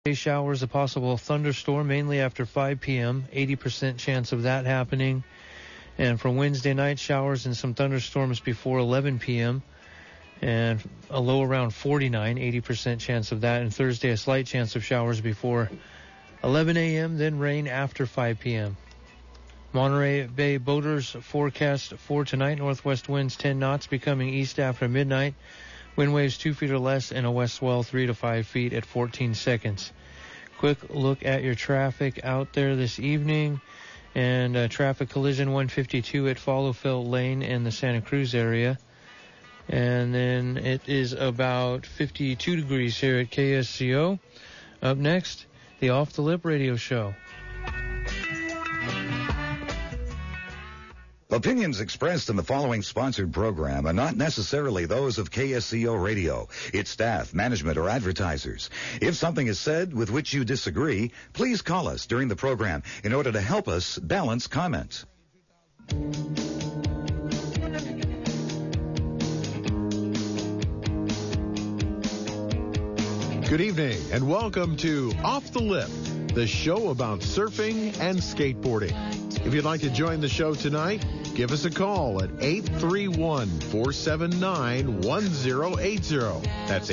Showers, a possible thunderstorm, mainly after 5 p.m., 80% chance of that happening. And for Wednesday night, showers and some thunderstorms before 11 p.m., and a low around 49, 80% chance of that. And Thursday, a slight chance of showers before 11 a.m., then rain after 5 p.m. Monterey Bay boaters forecast for tonight, northwest winds 10 knots, becoming east after midnight. Wind waves 2 feet or less, and a west swell 3 to 5 feet at 14 seconds. Quick look at your traffic out there this evening. And traffic collision 152 at Followfield Lane in the Santa Cruz area. And then it is about 52 degrees here at KSCO. Up next, the Off the Lip Radio Show. Opinions expressed in the following sponsored program are not necessarily those of KSCO Radio, its staff, management, or advertisers. If something is said with which you disagree, please call us during the program in order to help us balance comments. Good evening and welcome to Off the Lip, the show about surfing and skateboarding. If you'd like to join the show tonight, give us a call at 831-479-1080. That's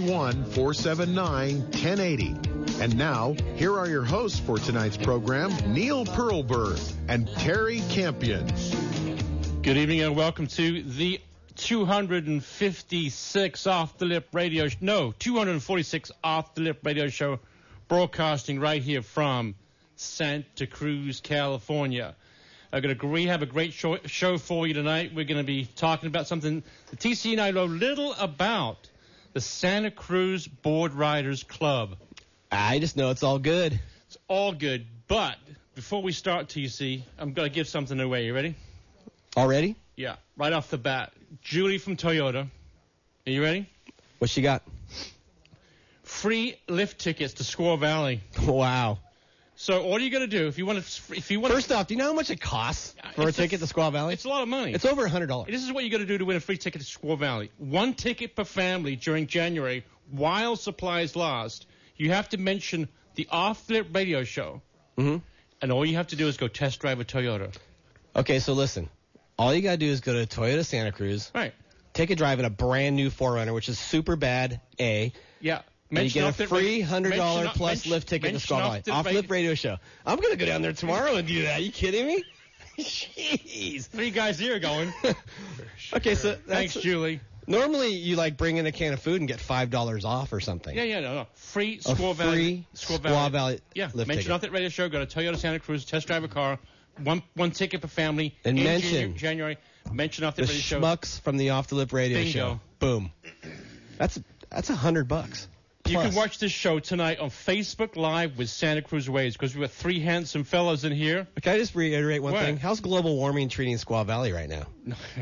831-479-1080. And now, here are your hosts for tonight's program, Neil Perlberg and Terry Campion. Good evening and welcome to the 256 Off the Lip Radio 246 Off the Lip Radio Show, broadcasting right here from Santa Cruz, California. We have a great show for you tonight. We're going to be talking about something the TC and I know little about, the Santa Cruz Board Riders Club. I just know it's all good. It's all good, but before we start, TC, I'm going to give something away. You ready? Already? Yeah, right off the bat. Julie from Toyota. Are you ready? What she got? Free lift tickets to Squaw Valley. Wow. So all you got to do, if you want to... First off, do you know how much it costs for a ticket to Squaw Valley? It's a lot of money. It's over $100. This is what you got to do to win a free ticket to Squaw Valley. One ticket per family during January while supplies last. You have to mention the Off the Lip Radio Show. Mm-hmm. And all you have to do is go test drive a Toyota. Okay, so listen. All you got to do is go to Toyota Santa Cruz. Right. Take a drive in a brand new 4Runner, which is super bad, A. Yeah. And you get a free $100 plus lift ticket to Squaw Valley. Off the Lip Radio Show. I'm going to go down there tomorrow and do that. Are you kidding me? Jeez. 3 guys here going. Okay, so thanks, Julie. Normally, you bring in a can of food and get $5 off or something. Yeah, no. Free Squaw Valley. Squaw Valley. Yeah, lift mention ticket. Off the Radio Show. Go to Toyota Santa Cruz, test drive a car. One ticket per family. And in mention January. Mention Off the Radio Show. The schmucks from the Off the Lip Radio Bingo. Show. Boom. That's $100. You can watch this show tonight on Facebook Live with Santa Cruz Waves because we've got 3 handsome fellas in here. Can I just reiterate one What? thing? How's global warming treating Squaw Valley right now?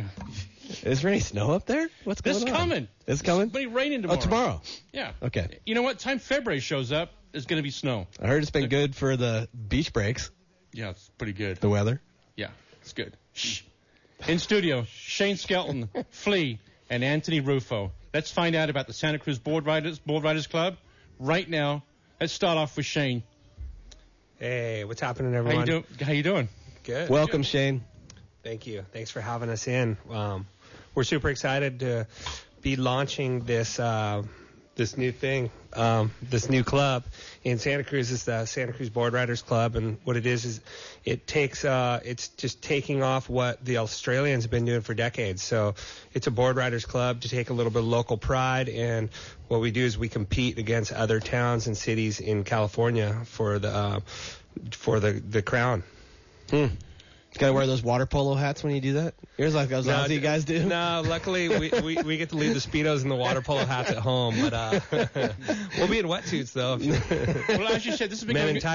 Is there any snow up there? What's going on? It's coming. It's coming? It's going to be raining tomorrow. Oh, tomorrow? Yeah. Okay. You know what? Time February shows up, there's going to be snow. I heard it's been good for the beach breaks. Yeah, it's pretty good. The weather? Yeah, it's good. Shh. In studio, Shane Skelton, Flea, and Anthony Rufo. Let's find out about the Santa Cruz Board Riders Club right now. Let's start off with Shane. Hey, what's happening, everyone? How you doing? Good. Welcome, Good. Shane. Thank you. Thanks for having us in. We're super excited to be launching this new thing, this new club in Santa Cruz. Is the Santa Cruz Board Riders Club, and what it is it's just taking off what the Australians have been doing for decades. So it's a board riders club to take a little bit of local pride, and what we do is we compete against other towns and cities in California for the crown. You gotta wear those water polo hats when you do that? Yours like those Aussie guys do? No, luckily we get to leave the Speedos and the water polo hats at home, but we'll be in wetsuits though. Well, as you said, this has been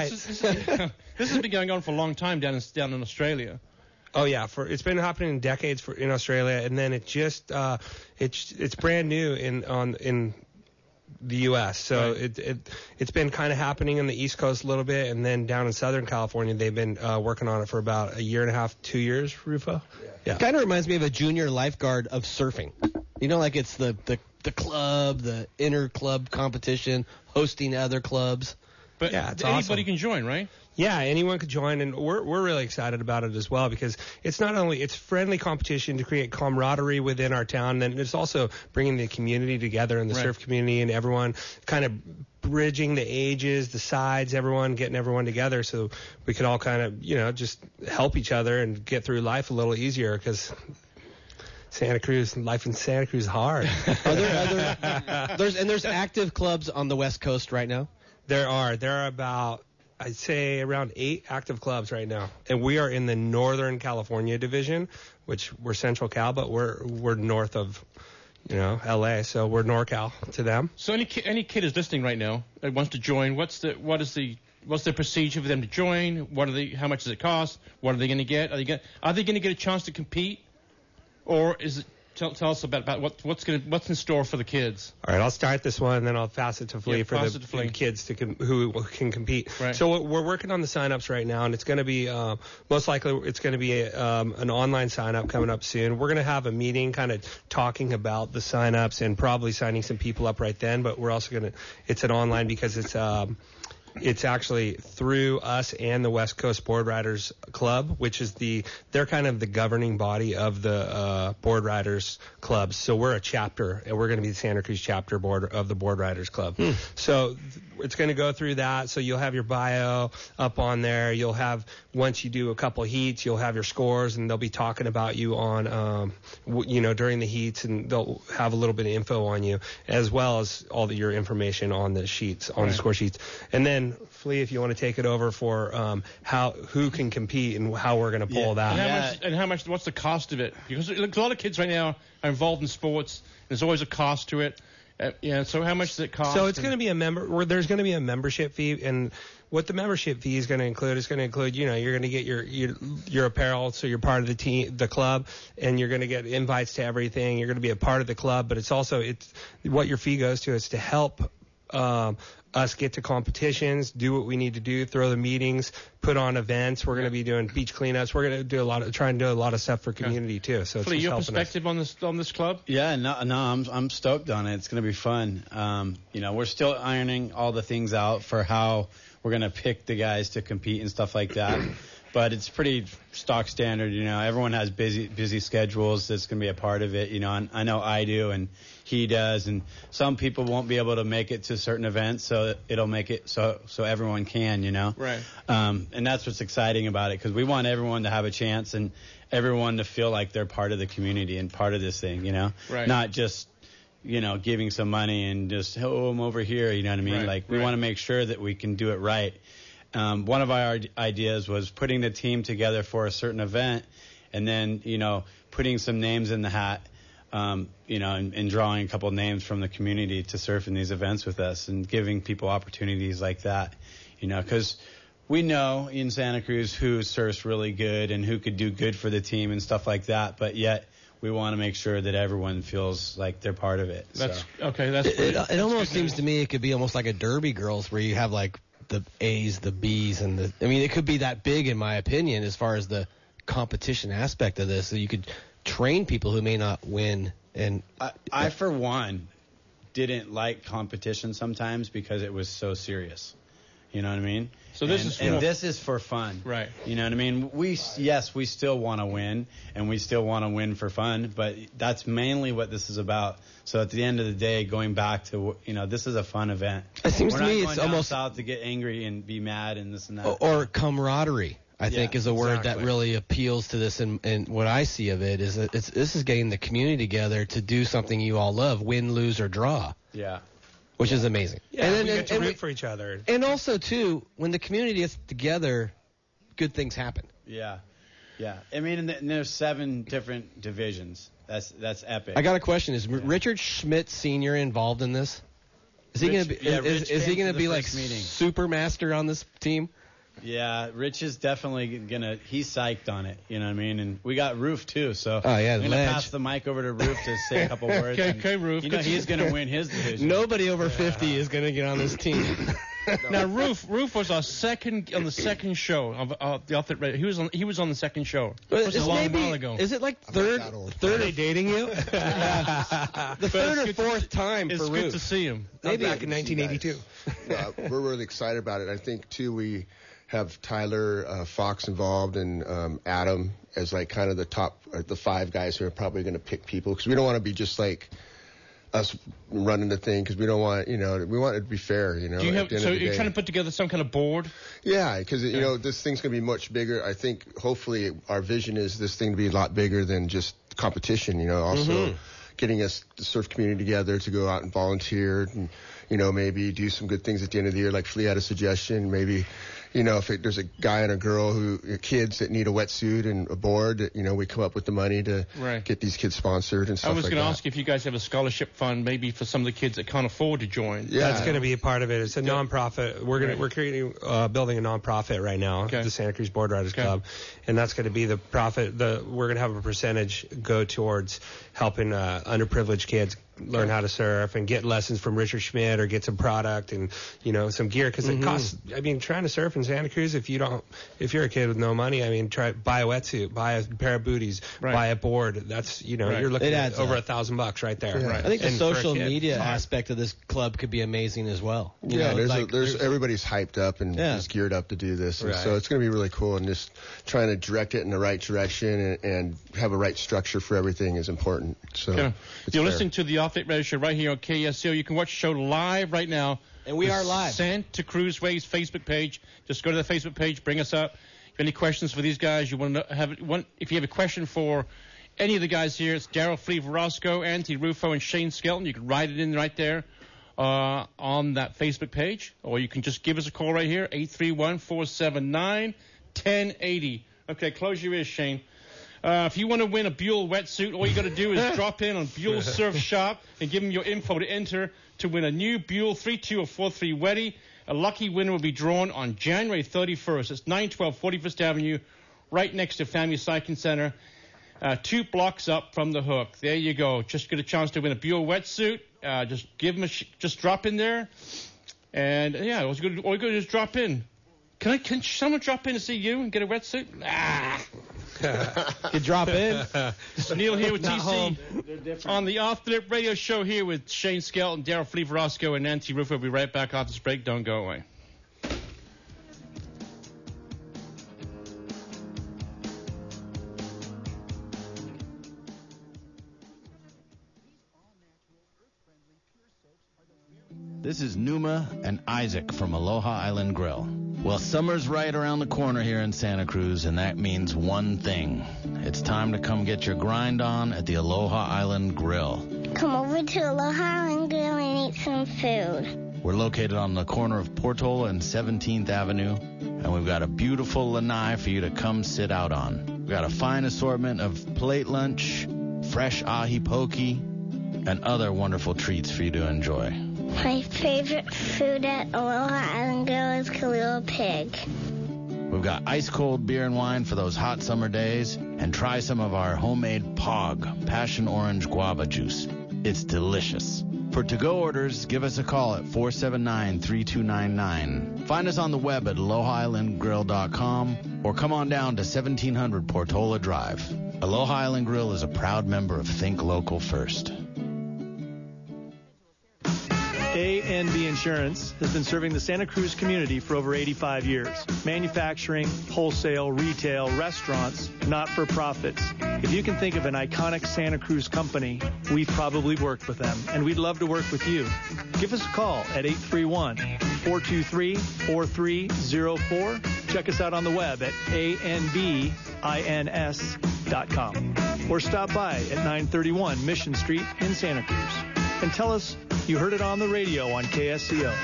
this has been going on for a long time down in Australia. Oh yeah, it's been happening in decades in Australia, and then it just it's brand new in the U.S. So right. It's been kind of happening in the East Coast a little bit, and then down in Southern California, they've been working on it for about 1.5 years, 2 years, Rufo? Yeah. Kind of reminds me of a junior lifeguard of surfing. You know, like it's the club, the inter-club competition, hosting other clubs. But yeah, it's anybody awesome. can join, right? Yeah, anyone could join, and we're really excited about it as well because it's not only it's friendly competition to create camaraderie within our town, and it's also bringing the community together and the surf community and everyone kind of bridging the ages, the sides, everyone getting everyone together so we can all kind of just help each other and get through life a little easier because life in Santa Cruz is hard. Are there there's active clubs on the West Coast right now? There are about, I'd say, around 8 active clubs right now. And we are in the Northern California division, which we're Central Cal, but we're north of, LA, so we're NorCal to them. So any kid is listening right now that wants to join, what's the procedure for them to join? How much does it cost? What are they going to get? Are they going to get a chance to compete? Or is it Tell us about what's in store for the kids. All right, I'll start this one, and then I'll pass it to Flea for the kids who can compete. Right. So we're working on the sign-ups right now, and it's going to be most likely it's going to be an online sign-up coming up soon. We're going to have a meeting kind of talking about the sign-ups and probably signing some people up right then, but we're also going to – it's an online because it's actually through us and the West Coast Board Riders Club, which is they're kind of the governing body of the Board Riders Clubs. So we're a chapter, and we're going to be the Santa Cruz chapter board of the Board Riders Club. So it's going to go through that. So you'll have your bio up on there. You'll have, once you do a couple heats, you'll have your scores, and they'll be talking about you on, during the heats, and they'll have a little bit of info on you, as well as all your information on the sheets, on the score sheets. And then Flea, if you want to take it over for who can compete and how we're going to pull that. And how much? What's the cost of it? Because a lot of kids right now are involved in sports. There's always a cost to it. So how much does it cost? So it's going to be there's going to be a membership fee, and what the membership fee is going to include you're going to get your apparel, so you're part of the team, the club, and you're going to get invites to everything. You're going to be a part of the club, but it's what your fee goes to is to help us get to competitions, do what we need to do, throw the meetings, put on events. We're going to be doing beach cleanups. We're going to try and do a lot of stuff for community too. So Flea, it's your perspective on this club? Yeah, no, I'm stoked on it. It's going to be fun. We're still ironing all the things out for how we're going to pick the guys to compete and stuff like that. But it's pretty stock standard, Everyone has busy schedules that's going to be a part of it, And I know I do, and he does, and some people won't be able to make it to certain events, so it'll make it so everyone can, Right. And that's what's exciting about it, because we want everyone to have a chance and everyone to feel like they're part of the community and part of this thing, Right. Not just giving some money and just I'm over here, you know what I mean? Right. Like we want to make sure that we can do it right. One of our ideas was putting the team together for a certain event and then, putting some names in the hat, and drawing a couple of names from the community to surf in these events with us and giving people opportunities like that, because we know in Santa Cruz who surfs really good and who could do good for the team and stuff like that, but yet we want to make sure that everyone feels like they're part of it. It almost seems to me it could be almost like a Derby Girls where you have like the A's, the B's, and it could be that big in my opinion as far as the competition aspect of this. So you could train people who may not win. And I for one, didn't like competition sometimes because it was so serious. You know what I mean? So this is for fun. Right. You know what I mean? We still want to win, and we still want to win for fun, but that's mainly what this is about. So at the end of the day, going back to, this is a fun event. It seems to me it's almost south to get angry and be mad and this and that. Or camaraderie, I think, is a word that really appeals to this. And what I see of it is that this is getting the community together to do something you all love, win, lose, or draw. Yeah. Which is amazing. Yeah, and then, we get to root for each other. And also, too, when the community gets together, good things happen. Yeah. Yeah. And there's 7 different divisions. That's epic. I got a question. Is Richard Schmidt Sr. involved in this? Is he going to be? Is he going to be like super master on this team? Yeah, Rich is definitely gonna. He's psyched on it. You know what I mean? And we got Roof too. So I'm gonna pass the mic over to Roof to say a couple words. Okay, Roof. He's gonna win his division. Nobody over 50 is gonna get on this team. Now, Roof was our second on the second show of the Outfit Radio. He was on the second show. It was a long while ago. Is it like third? Are they dating you? The third or fourth time it's for good Roof. to see him. Maybe back in 1982. We're really excited about it. I think too we have Tyler Fox involved and Adam as like kind of the top, the 5 guys who are probably going to pick people, because we don't want to be just like us running the thing, because we don't want, we want it to be fair, Do you have, so you're trying to put together some kind of board? Yeah, because, this thing's going to be much bigger. I think hopefully our vision is this thing to be a lot bigger than just competition, also getting us, the surf community together to go out and volunteer and, maybe do some good things at the end of the year. Like Flea had a suggestion, maybe, if there's a guy and a girl kids that need a wetsuit and a board, that, we come up with the money to get these kids sponsored and stuff like that. I was going to ask if you guys have a scholarship fund, maybe for some of the kids that can't afford to join. Yeah, that's going to be a part of it. It's a nonprofit. We're creating, building a nonprofit right now, the Santa Cruz Board Riders Club, and that's going to be the profit. We're going to have a percentage go towards helping underprivileged kids learn how to surf and get lessons from Richard Schmidt or get some product and some gear, because it costs. I mean, trying to surf in Santa Cruz, if you're a kid with no money, buy a wetsuit, buy a pair of booties, buy a board. That's you're looking at over $1,000 right there. I think the social media aspect of this club could be amazing as well. There's everybody's hyped up and is geared up to do this, and so it's going to be really cool. And just trying to direct it in the right direction and have a right structure for everything is important. So you're listening to the Outfit Radio Show right here on KSCO. You can watch the show live right now. And we are live. Santa Cruz Waves Facebook page. Just go to the Facebook page, bring us up. If you have any questions for these guys, if you have a question for any of the guys here, it's Daryl Flea Verosco, Anthony Rufo, and Shane Skelton. You can write it in right there on that Facebook page, or you can just give us a call right here, 831-479-1080. Okay, close your ears, Shane. If you want to win a Buell wetsuit, all you got to do is drop in on Buell Surf Shop and give them your info to enter to win a new Buell 3.2 or 4.3 wetty. A lucky winner will be drawn on January 31st. It's 912 41st Avenue, right next to Family Cycling Center, 2 blocks up from the Hook. There you go. Just get a chance to win a Buell wetsuit. Just give them just drop in there, and all you got to do is drop in. Can someone drop in to see you and get a wetsuit? You drop in. Neil here with TC on the Off the Lip Radio Show here with Shane Skelton, Daryl Flea Verosco, and Nancy Rufo. We'll be right back after this break. Don't go away. This is Numa and Isaac from Aloha Island Grill. Well, summer's right around the corner here in Santa Cruz, and that means one thing. It's time to come get your grind on at the Aloha Island Grill. Come over to Aloha Island Grill and eat some food. We're located on the corner of Portola and 17th Avenue, and we've got a beautiful lanai for you to come sit out on. We've got a fine assortment of plate lunch, fresh ahi poke, and other wonderful treats for you to enjoy. My favorite food at Aloha Island Grill is Kalua Pig. We've got ice-cold beer and wine for those hot summer days, and try some of our homemade POG, Passion Orange Guava Juice. It's delicious. For to-go orders, give us a call at 479-3299. Find us on the web at alohaislandgrill.com or come on down to 1700 Portola Drive. Aloha Island Grill is a proud member of Think Local First. A&B Insurance has been serving the Santa Cruz community for over 85 years. Manufacturing, wholesale, retail, restaurants, not-for-profits. If you can think of an iconic Santa Cruz company, we've probably worked with them, and we'd love to work with you. Give us a call at 831-423-4304. Check us out on the web at anbins.com. Or stop by at 931 Mission Street in Santa Cruz. And tell us you heard it on the radio on KSCO.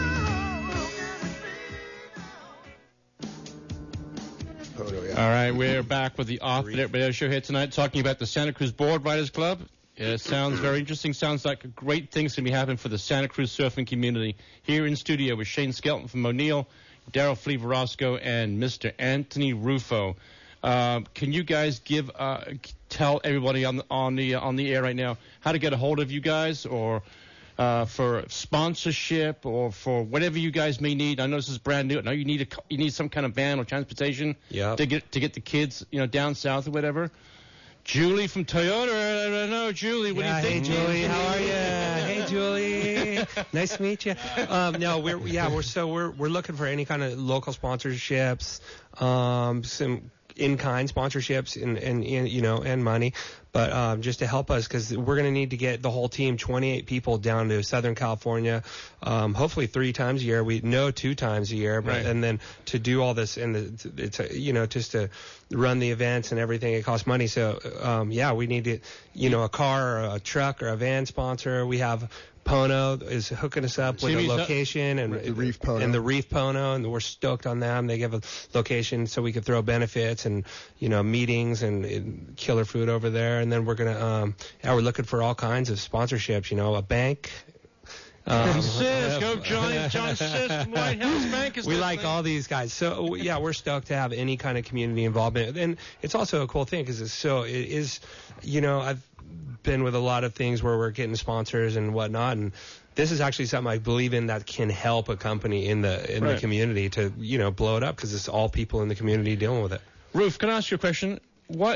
All right, we're back with the Off the Lip Radio Show here tonight, talking about the Santa Cruz Board Riders Club. It sounds very interesting. Sounds like great things can be happening for the Santa Cruz surfing community. Here in studio with Shane Skelton from O'Neill, Daryl Flea Verosco, and Mr. Anthony Rufo. Can you guys tell everybody on the air right now how to get a hold of you guys, or for sponsorship or for whatever you guys may need. I know this is brand new. I know you need some kind of van or transportation to get the kids, down south or whatever. Julie from Toyota. I don't know, Julie. What do you think? Hey, Julie. How are you? Hey, Julie. Nice to meet you. No, we're looking for any kind of local sponsorships, some in-kind sponsorships and money, but just to help us, because we're going to need to get the whole team, 28 people, down to Southern California, hopefully 3 times a year. 2 times a year, but, and then to do all this, and it's just to run the events and everything, it costs money. So we need to, a car or a truck or a van sponsor. We have Pono is hooking us up with a location and the Reef Pono, and we're stoked on them. They give a location so we could throw benefits and meetings and killer food over there. And then we're gonna we're looking for all kinds of sponsorships. A bank. John Sis, White House Bank is. We like all these guys, so we're stoked to have any kind of community involvement. And it's also a cool thing because it is. I've been with a lot of things where we're getting sponsors and whatnot, and this is actually something I believe in that can help a company in the community to blow it up, because it's all people in the community dealing with it. Roof, can I ask you a question? How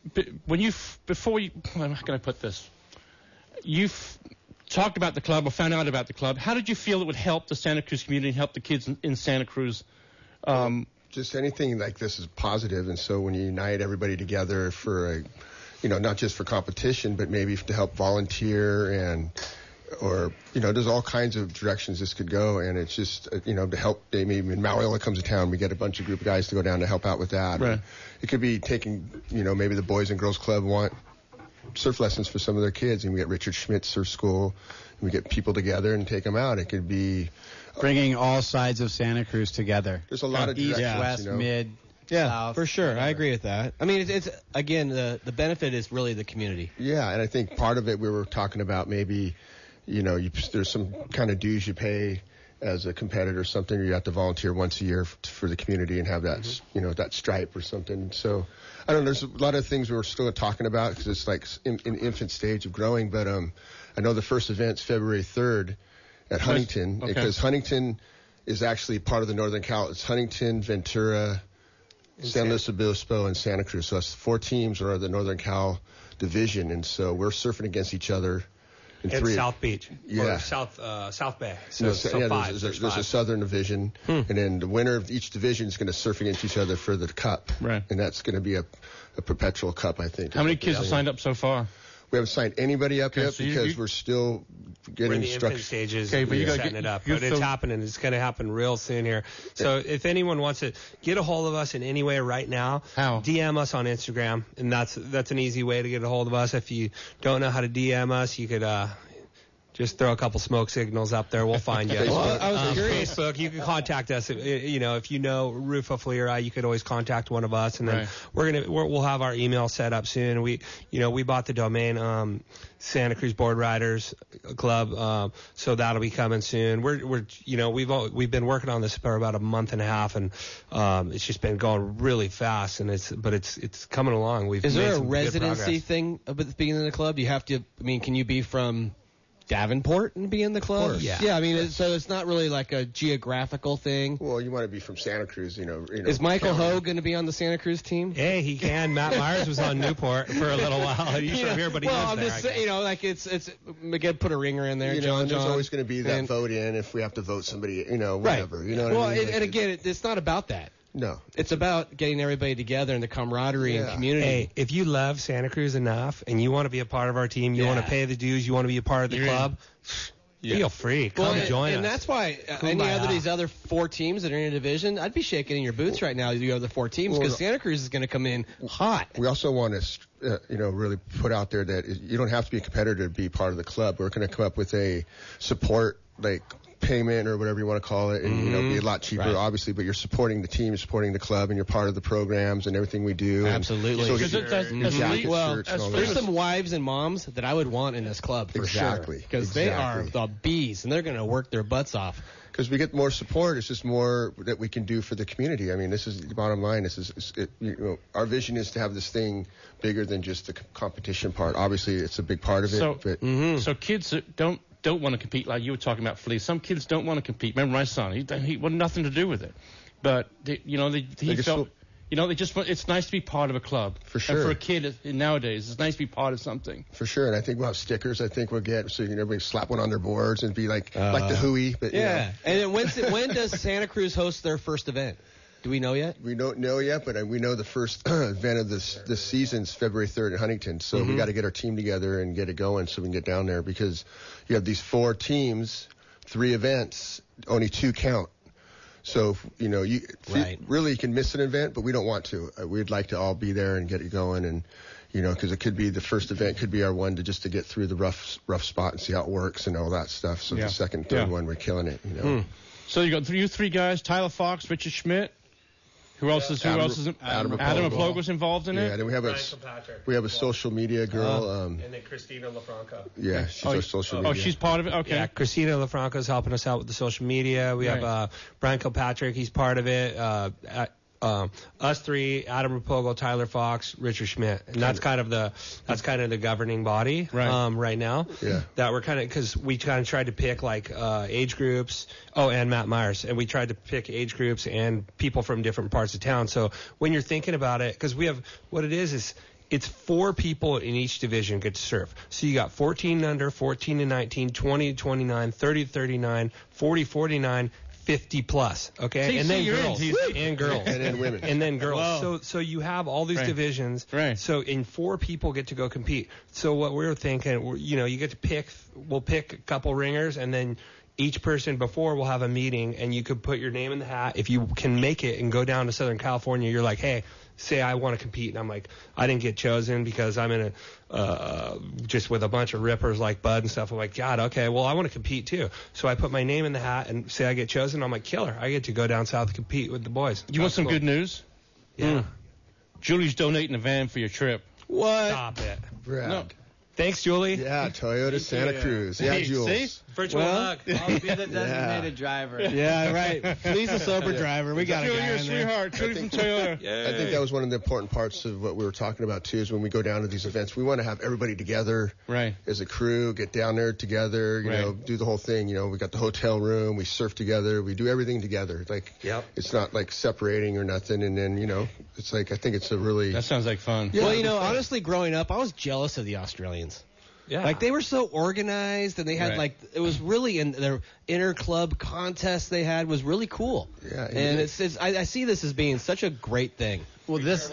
can I put this? You've talked about the club or found out about the club. How did you feel it would help the Santa Cruz community and help the kids in Santa Cruz? Just anything like this is positive, and so when you unite everybody together for not just for competition, but maybe to help volunteer or there's all kinds of directions this could go, and it's just, to help. Maybe when Mauiola comes to town, we get a group of guys to go down to help out with that. Right. It could be taking, maybe the Boys and Girls Club want surf lessons for some of their kids, and we get Richard Schmidt Surf School, and we get people together and take them out. It could be bringing all sides of Santa Cruz together. There's a lot of east, directions, west, mid. Yeah, South. for sure. I agree with that. I mean, it's again, the benefit is really the community. Yeah, and I think part of it we were talking about maybe, there's some kind of dues you pay as a competitor or something, or you have to volunteer once a year for the community and have that, that stripe or something. So, I don't know, there's a lot of things we're still talking about because it's like in infant stage of growing, but I know the first event's February 3rd at Huntington, because Huntington is actually part of the Northern Cal. It's Huntington, Ventura, San Luis Obispo, and Santa Cruz. So us 4 teams are the Northern Cal division, and so we're surfing against each other. In South Beach. Yeah. Or South Bay. So 5. There's a southern division, and then the winner of each division is going to surf against each other for the cup. Right. And that's going to be a perpetual cup, I think. How many kids have signed up so far? We haven't signed anybody up yet so because we're still getting we're in the infant stages. But you setting it up. But it's happening. It's going to happen real soon here. So if anyone wants to get a hold of us in any way right now, DM us on Instagram, and that's an easy way to get a hold of us. If you don't know how to DM us, you could just throw a couple smoke signals up there. We'll find you. Well, I was curious. Facebook, you can contact us. If you know Rufo Flira, you could always contact one of us, and then we'll have our email set up soon. We bought the domain Santa Cruz Board Riders Club, so that'll be coming soon. We've been working on this for about a month and a half, and it's just been going really fast, and it's coming along. Is there a residency thing at the beginning of the club? You have to. I mean, can you be from Davenport and be in the club? Yeah. I mean, so it's not really like a geographical thing. Well, you want to be from Santa Cruz, Is Michael Ho going to be on the Santa Cruz team? Hey, he can. Matt Myers was on Newport for a little while. He's from here, but he I'm there, just saying, it's again, put a ringer in there. John, there's always going to be that vote in if we have to vote somebody, whatever. Right. You know what I mean? And again, it's not about that. No. It's about getting everybody together and the camaraderie and community. Hey, if you love Santa Cruz enough and you want to be a part of our team, you want to pay the dues, you want to be a part of the club, feel free. Come join us. And that's why these other 4 teams that are in a division, I'd be shaking in your boots right now if you have the 4 teams, because Santa Cruz is going to come in hot. We also want to, really put out there that you don't have to be a competitor to be part of the club. We're going to come up with a support, payment or whatever you want to call it, and be a lot cheaper, obviously, but you're supporting the team, supporting the club, and you're part of the programs and everything we do. Absolutely. Well, there's some wives and moms that I would want in this club for sure, because they are the bees and they're going to work their butts off. Because we get more support, it's just more that we can do for the community. I mean, this is the bottom line. Our vision is to have this thing bigger than just the competition part. Obviously, it's a big part of it. So kids that don't don't want to compete, like you were talking about, Flea. Some kids don't want to compete. Remember my son? He wanted nothing to do with it. But, he felt... they just want, it's nice to be part of a club. For sure. And for a kid nowadays, it's nice to be part of something. For sure. And I think we'll have stickers. I think we'll get, so everybody slap one on their boards and be like the Hooey. But, yeah. And then when does Santa Cruz host their first event? Do we know yet? We don't know yet, but we know the first event of this season's February 3rd in Huntington. So we got to get our team together and get it going so we can get down there, because you have these 4 teams, 3 events, only 2 count. So, you really can miss an event, but we don't want to. We'd like to all be there and get it going, and, because it could be the first event, could be our one to get through the rough spot and see how it works and all that stuff. So the second, third one, we're killing it, So you got you 3 guys, Tyler Fox, Richard Schmidt. Who else is Adam Apollo's involved in it? Yeah, then we have a social media girl. And then Christina LaFranca. Yeah, she's our social media. Oh, she's part of it? Okay. Yeah, Christina LaFranca is helping us out with the social media. We have Brian Kilpatrick, he's part of it. Us 3, Adam Rapogo, Tyler Fox, Richard Schmidt, and that's kind of the governing body right now. Yeah. That we're because we kind of tried to pick like age groups. Oh, and Matt Myers, and we tried to pick age groups and people from different parts of town. So when you're thinking about it, because we have what it is it's 4 people in each division get to surf. So you got 14 and under, 14 and 19, 20 to 29, 30 to 39, 40 49. 50 plus, okay, See, and then girls, and then women, and then girls. Wow. So you have all these divisions. Right. So 4 people get to go compete. So what we were thinking, you get to pick. We'll pick a couple ringers, and then each person before will have a meeting, and you could put your name in the hat. If you can make it and go down to Southern California, you're like, hey, say I want to compete, and I'm like, I didn't get chosen because I'm in just with a bunch of rippers like Bud and stuff. I'm like, God, okay, well, I want to compete too. So I put my name in the hat and say I get chosen. I'm like, killer, I get to go down south and compete with the boys. You want some good news? Yeah. Julie's donating a van for your trip. What? Stop it. Brad. No. Thanks, Julie. Yeah, Toyota Santa Cruz. Yeah, Hey, Jules. see? Virtual hug. I'll be the designated driver. Yeah, right. Please, a sober driver. We got a Julie, guy you're a in there. sweetheart. Julie from Toyota. I think that was one of the important parts of what we were talking about too. Is when we go down to these events, we want to have everybody together, Right. as a crew, get down there together, do the whole thing. We got the hotel room, we surf together, we do everything together. Like, it's not like separating or nothing. And then, it's like, I think it's a really. That sounds like fun. Yeah, well, honestly, growing up, I was jealous of the Australians. Yeah. Like, they were so organized, and they had, it was really, in their inter-club contest they had was really cool. Yeah. And I see this as being such a great thing. Well, this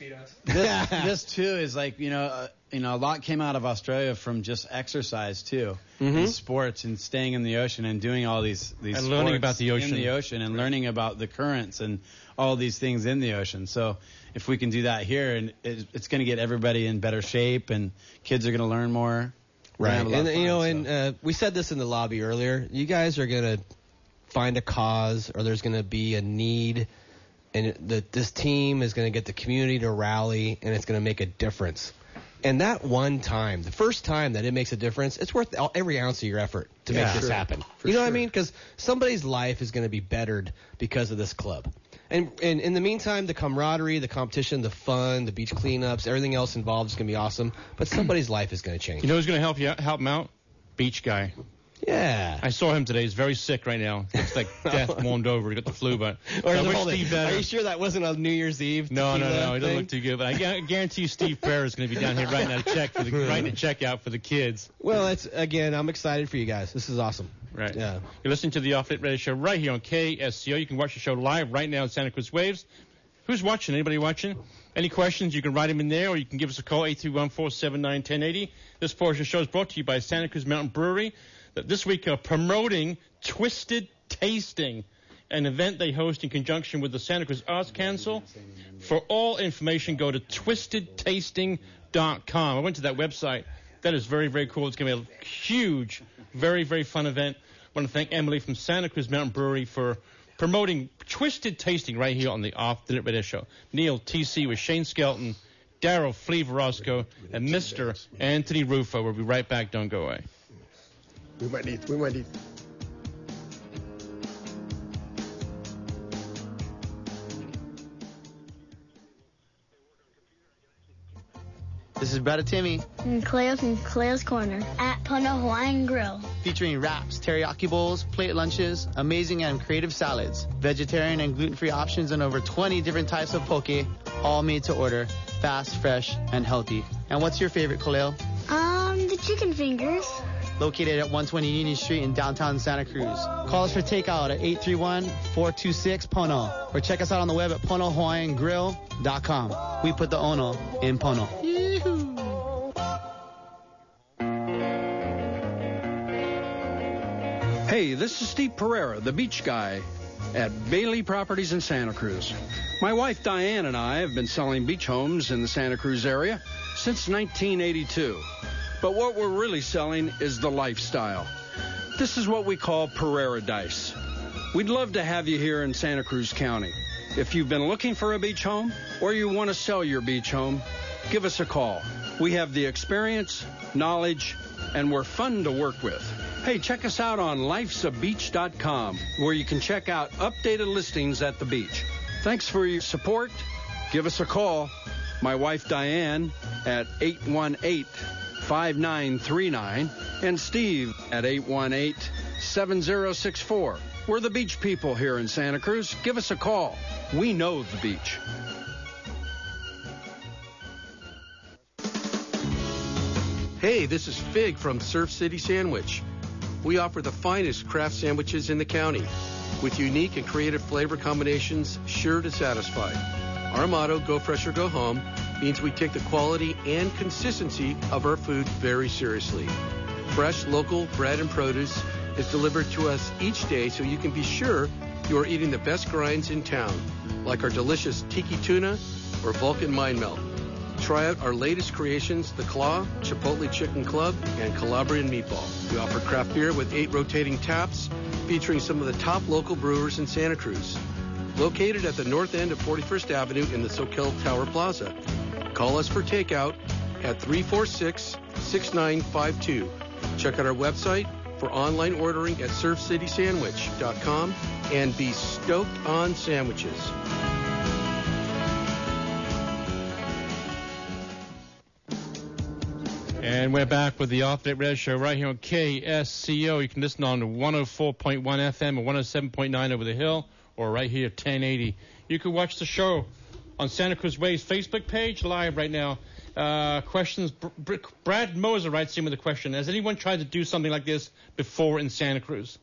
too is like, a lot came out of Australia from just exercise too, and sports and staying in the ocean and doing all these and learning about the ocean. in the ocean and learning about the currents and all these things in the ocean. So if we can do that here, and it's going to get everybody in better shape, and kids are going to learn more. Right. And we said this in the lobby earlier. You guys are going to find a cause, or there's going to be a need, and this team is going to get the community to rally, and it's going to make a difference. And that one time, the first time that it makes a difference, it's worth every ounce of your effort to make this happen. You know what I mean? Because somebody's life is going to be bettered because of this club. And in the meantime, the camaraderie, the competition, the fun, the beach cleanups, everything else involved is going to be awesome. But somebody's life is going to change. You know who's going to help him out? Beach guy. Yeah. I saw him today. He's very sick right now. It's like death warmed over. He got the flu, but I wish Steve better. Are you sure that wasn't a New Year's Eve? No. He doesn't look too good. But I guarantee you Steve Pereira is going to be down here writing a check out for the kids. Well, I'm excited for you guys. This is awesome. Right. Yeah. You're listening to the Off Lit Radio Show right here on KSCO. You can watch the show live right now on Santa Cruz Waves. Who's watching? Anybody watching? Any questions? You can write them in there, or you can give us a call, 831-479-1080. This portion of the show is brought to you by Santa Cruz Mountain Brewery. This week, promoting Twisted Tasting, an event they host in conjunction with the Santa Cruz Arts Council. For all information, go to twistedtasting.com. I went to that website. That is very, very cool. It's going to be a huge, very, very fun event. I want to thank Emily from Santa Cruz Mountain Brewery for promoting Twisted Tasting right here on the Off the Lit Radio Show. Neil TC with Shane Skelton, Daryl Flea Verosco, and Mr. Anthony Rufo. We'll be right back. Don't go away. We might need. This is Brother Timmy. And Cleo's Corner at Puna Hawaiian Grill. featuring wraps, teriyaki bowls, plate lunches, amazing and creative salads, vegetarian and gluten-free options, and over 20 different types of poke, all made to order, fast, fresh, and healthy. And what's your favorite, Khalil? The chicken fingers. Located at 120 Union Street in downtown Santa Cruz. Call us for takeout at 831-426-PONO or check us out on the web at PonoHawaiianGrill.com. We put the Ono in Pono. Hey, this is Steve Pereira, the beach guy at Bailey Properties in Santa Cruz. My wife Diane and I have been selling beach homes in the Santa Cruz area since 1982. But what we're really selling is the lifestyle. This is what we call Pereira-dice. We'd love to have you here in Santa Cruz County. If you've been looking for a beach home or you want to sell your beach home, give us a call. We have the experience, knowledge, and we're fun to work with. Hey, check us out on lifesabeach.com, where you can check out updated listings at the beach. Thanks for your support. Give us a call. My wife Diane at 818-5939 and Steve at 818-7064. We're the beach people here in Santa Cruz. Give us a call. We know the beach. Hey, this is Fig from Surf City Sandwich. We offer the finest craft sandwiches in the county with unique and creative flavor combinations sure to satisfy. Our motto, Go Fresh or Go Home, means we take the quality and consistency of our food very seriously. Fresh, local bread and produce is delivered to us each day so you can be sure you are eating the best grinds in town, like our delicious tiki tuna or Vulcan mind melt. Try out our latest creations, the Claw, Chipotle Chicken Club, and Calabrian Meatball. We offer craft beer with 8 rotating taps, featuring some of the top local brewers in Santa Cruz. Located at the north end of 41st Avenue in the Soquel Tower Plaza. Call us for takeout at 346-6952. Check out our website for online ordering at surfcitysandwich.com and be stoked on sandwiches. And we're back with the Off the Lip Radio Show right here on KSCO. You can listen on 104.1 FM or 107.9 over the hill, or right here 1080. You can watch the show on Santa Cruz Waves Facebook page live right now. Questions. Brad Moser writes in with a question. Has anyone tried to do something like this before in Santa Cruz?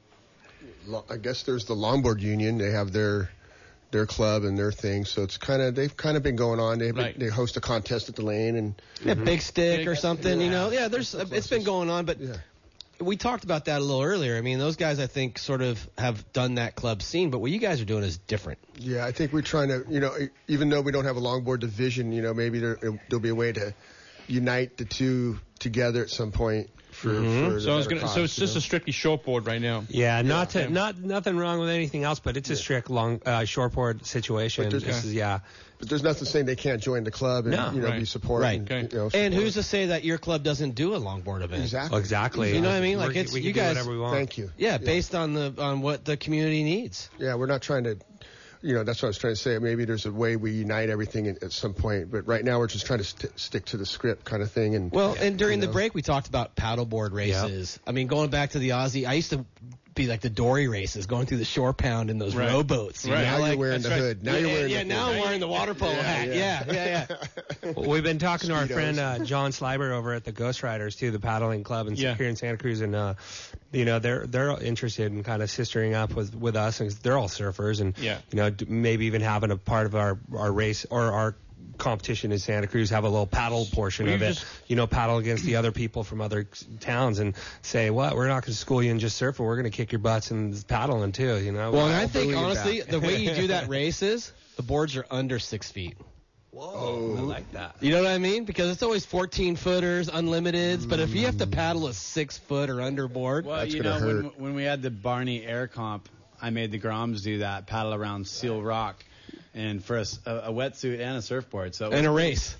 I guess there's the Longboard Union. They have their club and their thing, so they've kind of been going on. They host a contest at the lane and Big Stick or something, you know. Yeah, it's been going on, but we talked about that a little earlier. I mean, those guys I think sort of have done that club scene, but what you guys are doing is different. Yeah, I think we're trying to, even though we don't have a longboard division, maybe there'll be a way to unite the two together at some point. So it's just a strictly shortboard right now. Yeah, nothing wrong with anything else, but it's a strict shortboard situation. But there's nothing saying they can't join the club and be supported. Right. And who's to say that your club doesn't do a longboard event? Exactly. You know what I mean? Like we you can guys. do whatever we want. Thank you. Yeah, based on what the community needs. Yeah, we're not trying to. That's what I was trying to say. Maybe there's a way we unite everything at some point, but right now we're just trying to stick to the script kind of thing. And during the break we talked about paddleboard races. Yep. I mean, going back to the Aussie, I used to be like the dory races, going through the shore pound in those rowboats. Now you're wearing the hood. Now you're wearing now I'm wearing the water polo hat. Yeah. Well, we've been talking to our friend John Sliber over at the Ghost Riders too, the paddling club here in Santa Cruz, and they're interested in kind of sistering up with us, and they're all surfers, and maybe even having a part of our race or our competition in Santa Cruz have a little paddle portion of it, paddle against the other people from other towns and say, we're not going to school you in just surfing, we're going to kick your butts and paddling too, Well, and I think honestly the way you do that race is the boards are under 6 feet. Whoa, I like that. You know what I mean? Because it's always 14-footers, unlimiteds, but if you have to paddle a 6-foot or underboard, that's going to hurt. When we had the Barney Air Comp, I made the Groms do that, paddle around Seal Rock. And for a wetsuit and a surfboard, so in a race,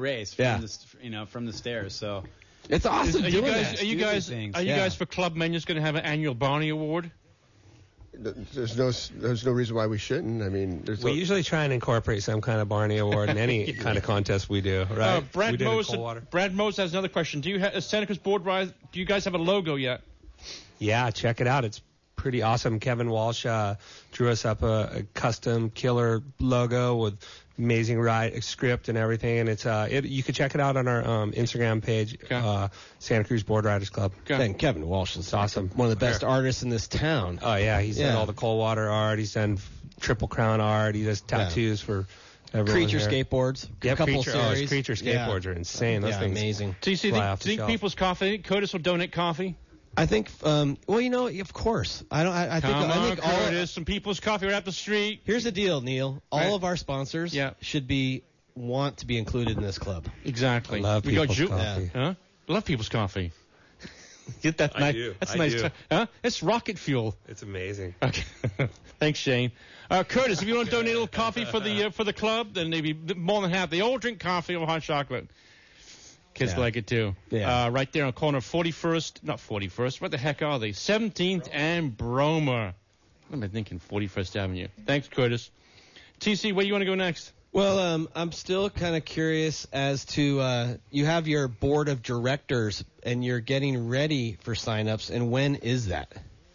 from the stairs. So it's awesome. Are you guys for Club Menus going to have an annual Barney Award? There's no reason why we shouldn't. I mean, we usually try and incorporate some kind of Barney Award in any kind of contest we do. Right? Brad Mose has another question. Do you Santa Cruz Board Rise? Do you guys have a logo yet? Yeah, check it out. It's pretty awesome. Kevin Walsh drew us up a custom killer logo with amazing script and everything, and it's you can check it out on our Instagram page, Santa Cruz Board Riders Club. And Kevin Walsh is awesome. One of the best artists in this town. Oh yeah, he's done all the Coldwater art. He's done Triple Crown art. He does tattoos for everyone Creature here. skateboards. Yep, couple Creature, series. Creature skateboards are insane. Those things amazing. Do you see fly off the think shelf. People's Coffee? Curtis will donate coffee. I think, of course. I think all Curtis, some People's Coffee right up the street. Here's the deal, Neil. All of our sponsors should want to be included in this club. Exactly. Love People's Coffee. Huh? Love People's Coffee. Get that I nice. do. That's I nice. do. Huh? It's rocket fuel. It's amazing. Okay. Thanks, Shane. Curtis, if you want to donate a little coffee for the club, then maybe more than half. They all drink coffee or hot chocolate. Kids like it too. Yeah. Right there on corner 41st, not 41st. What the heck are they? 17th and Bromer. What am I thinking? 41st Avenue. Thanks, Curtis. TC, where do you want to go next? Well, I'm still kind of curious as to you have your board of directors and you're getting ready for signups, and when is that?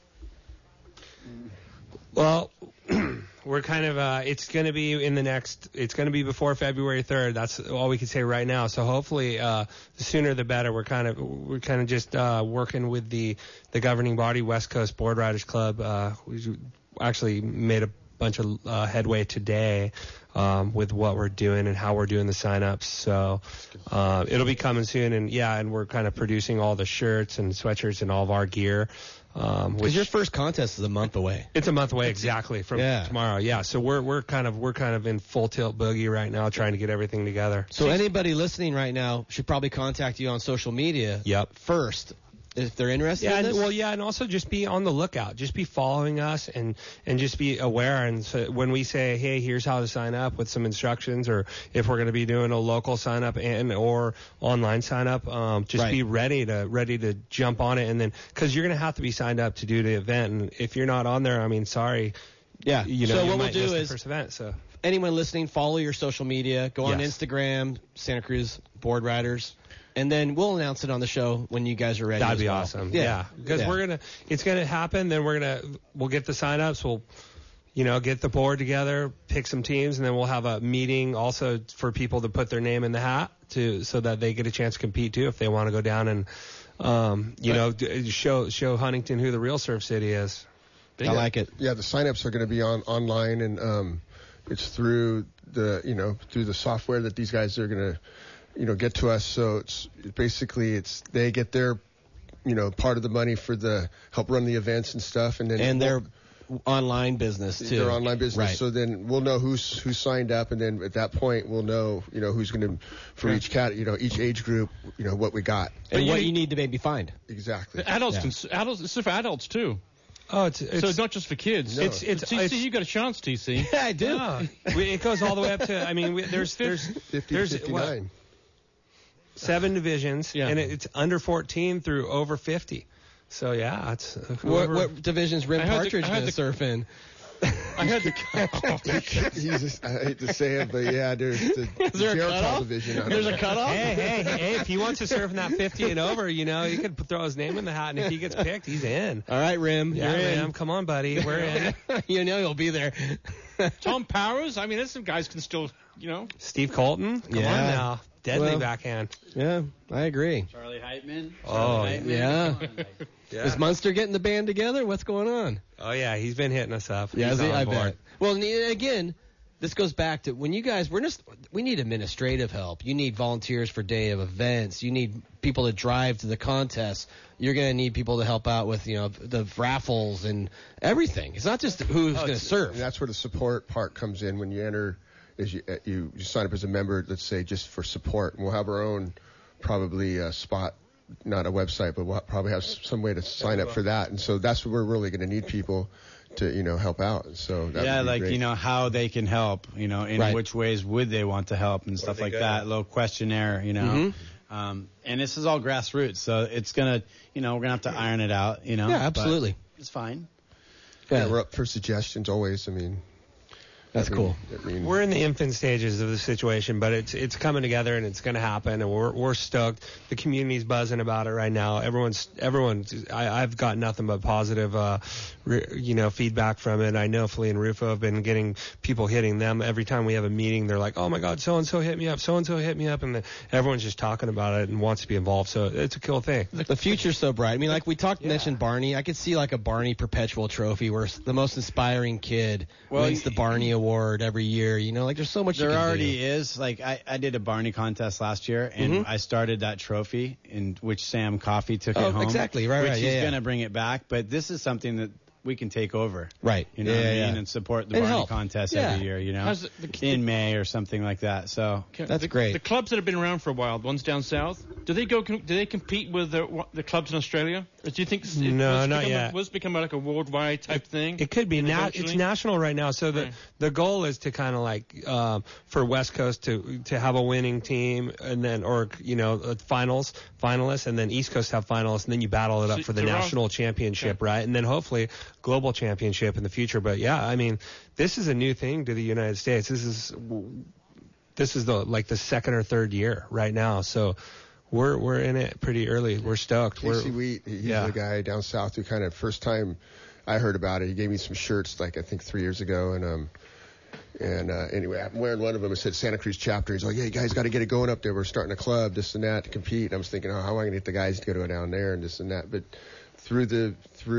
Well, we're kind of it's going to be it's going to be before February 3rd. That's all we can say right now. So hopefully the sooner the better. We're kind of just working with the governing body, West Coast Board Riders Club. We actually made a bunch of headway today with what we're doing and how we're doing the signups. So it'll be coming soon, and we're kind of producing all the shirts and sweatshirts and all of our gear. Because your first contest is a month away. It's a month away exactly from tomorrow. Yeah, so we're kind of in full tilt boogie right now, trying to get everything together. So anybody listening right now should probably contact you on social media. First, if they're interested in this. And also just be on the lookout. Just be following us and just be aware. And so when we say, hey, here's how to sign up with some instructions, or if we're going to be doing a local sign up or online sign up, be ready to jump on it. And then, because you're going to have to be signed up to do the event. And if you're not on there, I mean, sorry. Yeah. So what we'll do is the first event. So anyone listening, follow your social media. Go on Instagram, Santa Cruz Board Riders. And then we'll announce it on the show when you guys are ready. That'd be awesome. Yeah. Because it's going to happen. Then we'll get the signups. We'll, get the board together, pick some teams, and then we'll have a meeting also for people to put their name in the hat so that they get a chance to compete too if they want to go down and, show Huntington who the real Surf City is. I like it. Yeah. The signups are going to be online, and it's through through the software that these guys are going to, get to us. So it's basically they get their, part of the money for the help run the events and stuff, and then their online business too. Their online business. Right. So then we'll know who's signed up, and then at that point we'll know, who's going to for each each age group, what we got and what you need to maybe find. Exactly. Adults, it's for adults too. Oh, so it's not just for kids. No. It's TC. You got a chance, TC. Yeah, I do. It goes all the way up to. I mean, there's 50 to 59. 7 divisions, and it's under 14 through over 50. So yeah, it's what divisions Rim Partridge going to surf in? I had the. I hate to say it, but yeah, there's the Geritol division. There's a cutoff. Hey! If he wants to surf in that 50 and over, he could throw his name in the hat, and if he gets picked, he's in. All right, Rim. Yeah, you're Rim. in. Come on, buddy. We're in. You'll be there. Tom Powers. I mean, there's some guys can still, Steve Colton. Come on now. Deadly backhand. Yeah, I agree. Charlie Heitman. Yeah. Is Munster getting the band together? What's going on? Oh, yeah, he's been hitting us up. Yeah, he's on I board. bet. Well, again, this goes back to when you guys, we need administrative help. You need volunteers for day of events. You need people to drive to the contests. You're going to need people to help out with, the raffles and everything. It's not just who's going to serve. And that's where the support part comes in when you enter. Is you sign up as a member, let's say, just for support. And we'll have our own probably spot, not a website, but we'll probably have some way to sign up for that. And so that's where we're really going to need people to, help out. So that would be great. How they can help, in which ways would they want to help and stuff like that. A little questionnaire, Mm-hmm. And this is all grassroots, so it's gonna, we're gonna have to iron it out, Yeah, absolutely. It's fine. Yeah, we're up for suggestions always. I mean, That's cool. We're in the infant stages of the situation, but it's coming together and it's going to happen, and we're stoked. The community's buzzing about it right now. I've got nothing but positive, feedback from it. I know Flea and Rufo have been getting people hitting them every time we have a meeting. They're like, "Oh my God, so and so hit me up. So and so hit me up," and everyone's just talking about it and wants to be involved. So it's a cool thing. The future's so bright. I mean, like we mentioned Barney. I could see like a Barney Perpetual Trophy where the most inspiring kid wins the Barney Award every year. Like there's so much. There already is. Like I did a Barney contest last year, and I started that trophy, in which Sam Coffey took it home. Exactly. Right. Which he's going to bring it back, but this is something that we can take over. Right. You know what I mean? And support the Barney contest every year, in May or something like that. So that's great. The clubs that have been around for a while, the ones down south, do they compete with the clubs in Australia? Or do you think not yet. Was become like a worldwide type thing? It could be. It's national right now. So the goal is to kind of like for West Coast to have a winning team, and then finalists, and then East Coast have finalists, and then you battle it up for the national championship, right? And then hopefully global championship in the future. But yeah, I mean, this is a new thing to the United States. This is the second or third year right now. So we're in it pretty early. We're stoked. Casey Wheat, he's the guy down south who kind of first time I heard about it. He gave me some shirts like I think 3 years ago, and anyway, I'm wearing one of them. It said Santa Cruz chapter. He's like, "Yeah, you guys got to get it going up there. We're starting a club, this and that, to compete." And I was thinking, how am I going to get the guys to go down there and this and that? But through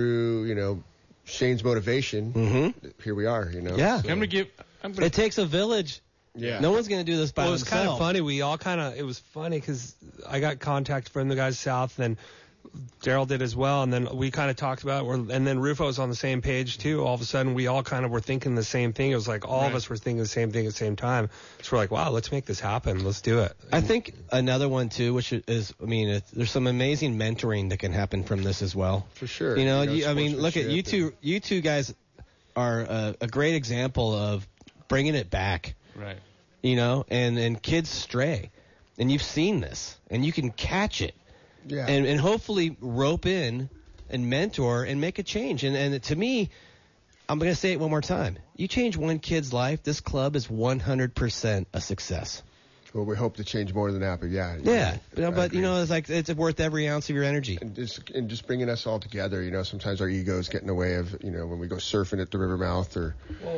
Shane's motivation, here we are. Yeah. So. It takes a village. Yeah. No one's going to do this by themselves. It was kind of funny. It was funny because I got contact from the guys south, and Daryl did as well, and then we kind of talked about it, and then Rufo was on the same page too. All of a sudden, we all kind of were thinking the same thing. It was like all of us were thinking the same thing at the same time. So we're like, wow, let's make this happen. Let's do it. I think another one too, which is, there's some amazing mentoring that can happen from this as well. For sure. Look at you two. You two guys are a great example of bringing it back. Right. And kids stray, and you've seen this, and you can catch it. Yeah. And hopefully rope in and mentor and make a change. And to me, I'm going to say it one more time. You change one kid's life, this club is 100% a success. Well, we hope to change more than that, but yeah. Yeah, but it's like it's worth every ounce of your energy. And just bringing us all together, sometimes our egos get in the way of, when we go surfing at the river mouth or.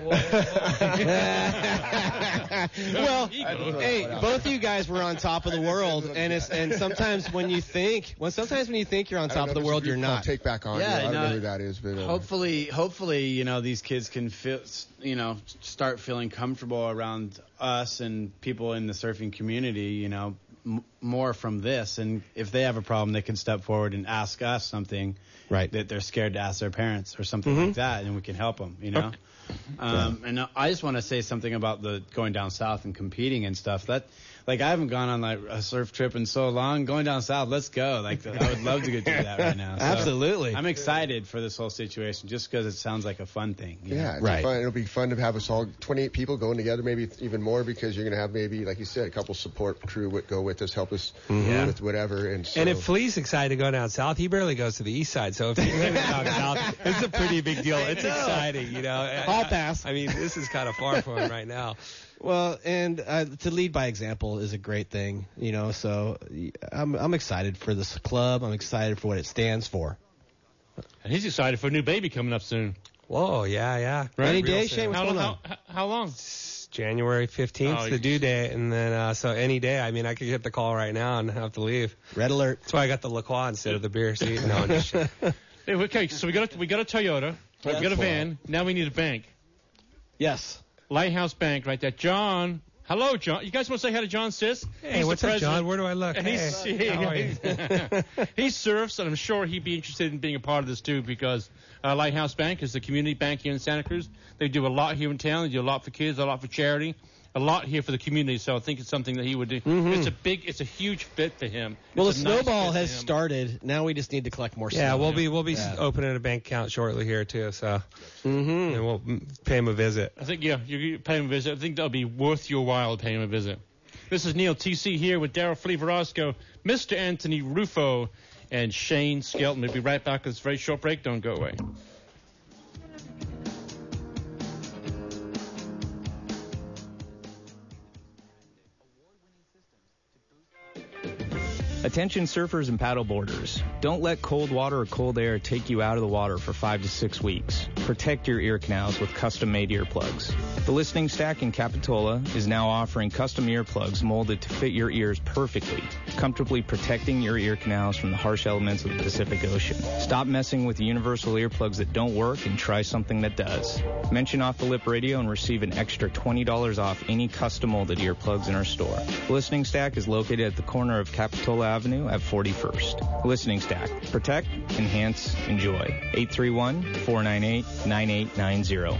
Well, hey, both of you guys were on top of the world, and sometimes when you think you're on top of the world, you're not. Take back on. I don't know who that is, but hopefully, these kids can feel, start feeling comfortable around us and people in the surfing community, more from this. And if they have a problem, they can step forward and ask us something that they're scared to ask their parents or something like that, and we can help them, And I just want to say something about the going down south and competing and stuff. That, I haven't gone on a surf trip in so long. Going down south, let's go. I would love to go do that right now. So absolutely. I'm excited for this whole situation just because it sounds like a fun thing. It'll be fun to have us all 28 people going together, maybe even more, because you're going to have maybe, like you said, a couple support crew go with us, help us with whatever. And if Flea's excited to go down south, he barely goes to the east side. So if you're going down south, it's a pretty big deal. It's exciting, I'll pass. This is kind of far for him right now. Well, and to lead by example is a great thing, so I'm excited for this club. I'm excited for what it stands for. And he's excited for a new baby coming up soon. Whoa, yeah. Right? Any day, Shane, what's going on? How long? It's January 15th, the due date, and then so any day. I could get the call right now and have to leave. Red alert. That's why I got the La Croix instead of the beer seat. No, I'm just okay, so we got a Toyota. We got a van. Now we need a bank. Yes. Lighthouse Bank, right there. John. Hello, John. You guys want to say hi to John Sis? Hey, what's up, John? Where do I look? And he surfs, and I'm sure he'd be interested in being a part of this, too, because Lighthouse Bank is the community bank here in Santa Cruz. They do a lot here in town. They do a lot for kids, a lot for charity, a lot here for the community, so I think it's something that he would do. It's a huge fit for him. Well, the snowball has started. Now we just need to collect more snow. Yeah, we'll be opening a bank account shortly here too. So, and we'll pay him a visit. I think you pay him a visit. I think that'll be worth your while to pay him a visit. This is Neil TC here with Daryl Flea Verosco, Mr. Anthony Rufo, and Shane Skelton. We'll be right back with this very short break. Don't go away. Attention surfers and paddleboarders. Don't let cold water or cold air take you out of the water for 5 to 6 weeks. Protect your ear canals with custom-made earplugs. The Listening Stack in Capitola is now offering custom earplugs molded to fit your ears perfectly, comfortably protecting your ear canals from the harsh elements of the Pacific Ocean. Stop messing with the universal earplugs that don't work and try something that does. Mention Off the Lip Radio and receive an extra $20 off any custom molded earplugs in our store. The Listening Stack is located at the corner of Capitola Avenue at 41st. The Listening Stack. Protect, enhance, enjoy. 831-498-9890.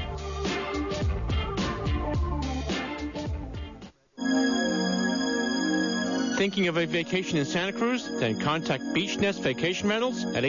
Thinking of a vacation in Santa Cruz? Then contact Beach Nest Vacation Rentals at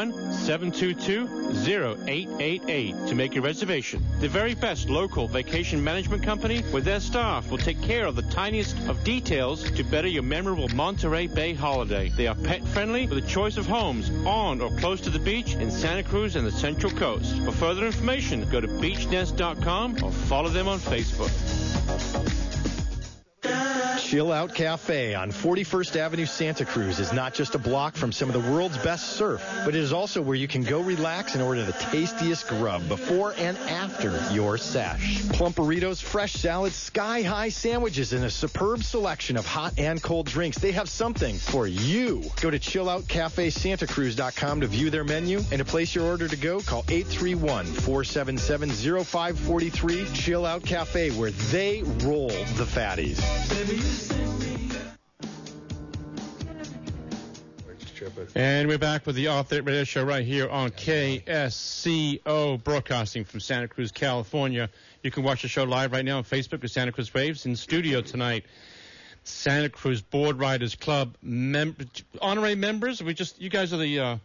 831-722-0888 to make your reservation. The very best local vacation management company with their staff will take care of the tiniest of details to better your memorable Monterey Bay holiday. They are pet-friendly with a choice of homes on or close to the beach in Santa Cruz and the Central Coast. For further information, go to beachnest.com or follow them on Facebook. Chill Out Cafe on 41st Avenue, Santa Cruz is not just a block from some of the world's best surf, but it is also where you can go relax and order the tastiest grub before and after your sesh. Plump burritos, fresh salads, sky-high sandwiches, and a superb selection of hot and cold drinks. They have something for you. Go to chilloutcafesantacruz.com to view their menu and to place your order to go. Call 831-477-0543. Chill Out Cafe, where they roll the fatties. And we're back with the Off the Lip Radio Show right here on KSCO, broadcasting from Santa Cruz, California. You can watch the show live right now on Facebook with Santa Cruz Waves. In studio tonight, Santa Cruz Board Riders Club honorary members. You guys are the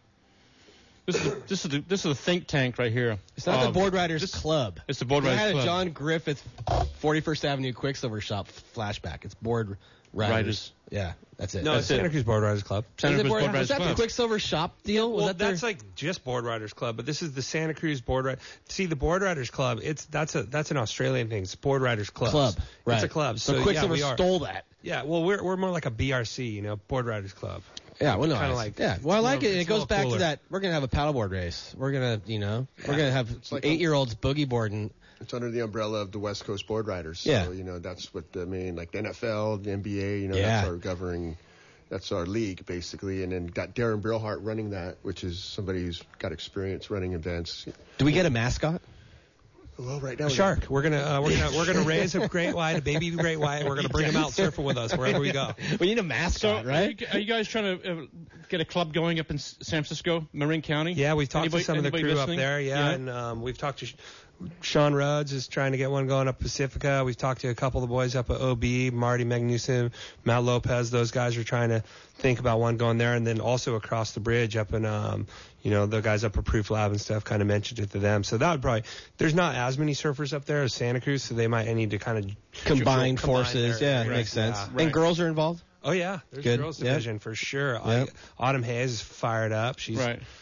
this is the think tank right here. It's not the Board Riders Club. It's the Board Riders Club. I had a John Griffith 41st Avenue Quicksilver Shop flashback. It's Board Riders. Yeah, that's it. No, it's Santa Cruz Board Riders Club. Santa Cruz Board Riders Club. Was that the Quicksilver Shop deal? Well, that's like just Board Riders Club, but this is the Santa Cruz Board Riders. See, the Board Riders Club, that's an Australian thing. It's Board Riders Club. Right. It's a club. So Quicksilver stole that. Yeah, well, we're more like a BRC, Board Riders Club. Yeah, well, no, kind of like. Yeah, well, I like it. It goes back to that. We're gonna have a paddleboard race. We're gonna, we're gonna have like 8-year-olds boogie boarding. It's under the umbrella of the West Coast Board Riders. So, yeah. That's what like the NFL, the NBA, that's our governing. That's our league, basically, and then got Darren Brillhart running that, which is somebody who's got experience running events. Do we get a mascot? Well, right now, a shark. We're gonna raise a great white, a baby great white. We're gonna bring him out surfing with us wherever we go. We need a mascot, right? Are you guys trying to get a club going up in San Francisco, Marin County? Yeah, we've talked to some of the crew listening? Up there. Yeah, and we've talked to. Sean Rhodes is trying to get one going up Pacifica. We've talked to a couple of the boys up at OB, Marty Magnuson, Matt Lopez. Those guys are trying to think about one going there. And then also across the bridge up in, the guys up at Proof Lab and stuff kind of mentioned it to them. So that would probably, there's not as many surfers up there as Santa Cruz, so they might need to kind of combine forces. Yeah, makes sense. Yeah, right. And girls are involved? Oh, yeah. There's a girls division for sure. Yep. Autumn Hayes is fired up. She's,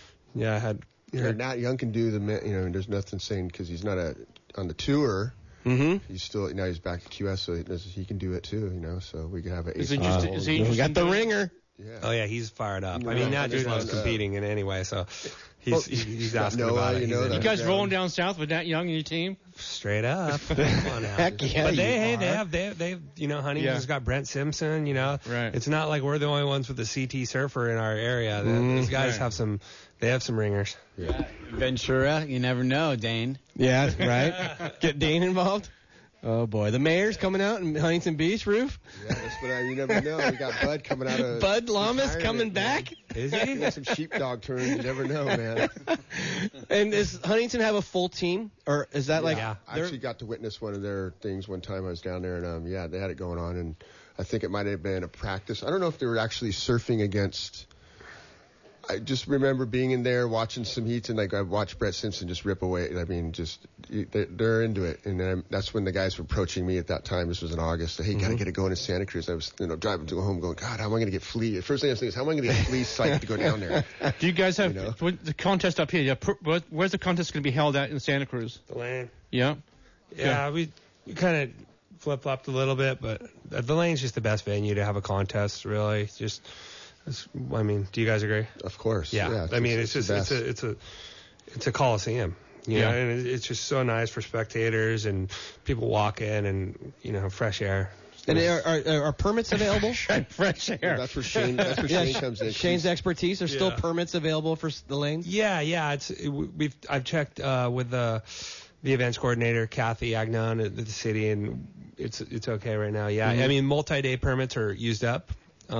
Nat Young can do there's nothing saying because he's not on the tour. Mm-hmm. He's still, he's back at QS, so he can do it too, so we can have an we got the ringer. Yeah. Oh, yeah, he's fired up. I mean, Nat just loves competing in any way, so he's asking about it. You guys rolling down south with Nat Young and your team? Straight up. Come on now. Heck yeah, but they have Huntington's got Brent Simpson, Right. It's not like we're the only ones with a CT surfer in our area. These guys have some ringers. Yeah. Ventura, you never know, Dane. Yeah, right. Get Dane involved. Oh boy, the mayor's coming out in Huntington Beach, Roof. Yeah, that's what you never know. We got Bud coming out of Bud Lamas coming back. Is he? Got some sheepdog turns. You never know, man. And does Huntington have a full team, or is that I actually got to witness one of their things one time. I was down there, and they had it going on, and I think it might have been a practice. I don't know if they were actually surfing against. I just remember being in there watching some heats, and I watched Brett Simpson just rip away. I mean, they're into it, and that's when the guys were approaching me at that time. This was in August. Hey, gotta get it going in Santa Cruz. I was driving to go home, going, God, how am I gonna get fleeced? The first thing I was thinking is, how am I gonna get fleeced psyched to go down there? Do you guys have the contest up here? Where's the contest gonna be held at in Santa Cruz? The Lane. Yeah. Yeah, we kind of flip-flopped a little bit, but the Lane's just the best venue to have a contest. Really, just. I mean, do you guys agree? Of course. Yeah. I mean, it's a Coliseum. You know, and it's just so nice for spectators and people walk in and, you know, fresh air. And are permits available? Fresh air. Yeah, that's where Shane comes in. Shane's expertise. Are still permits available for the lanes? Yeah. I've checked with the events coordinator Kathy Agnon at the city, and it's okay right now. Yeah, I mean, multi-day permits are used up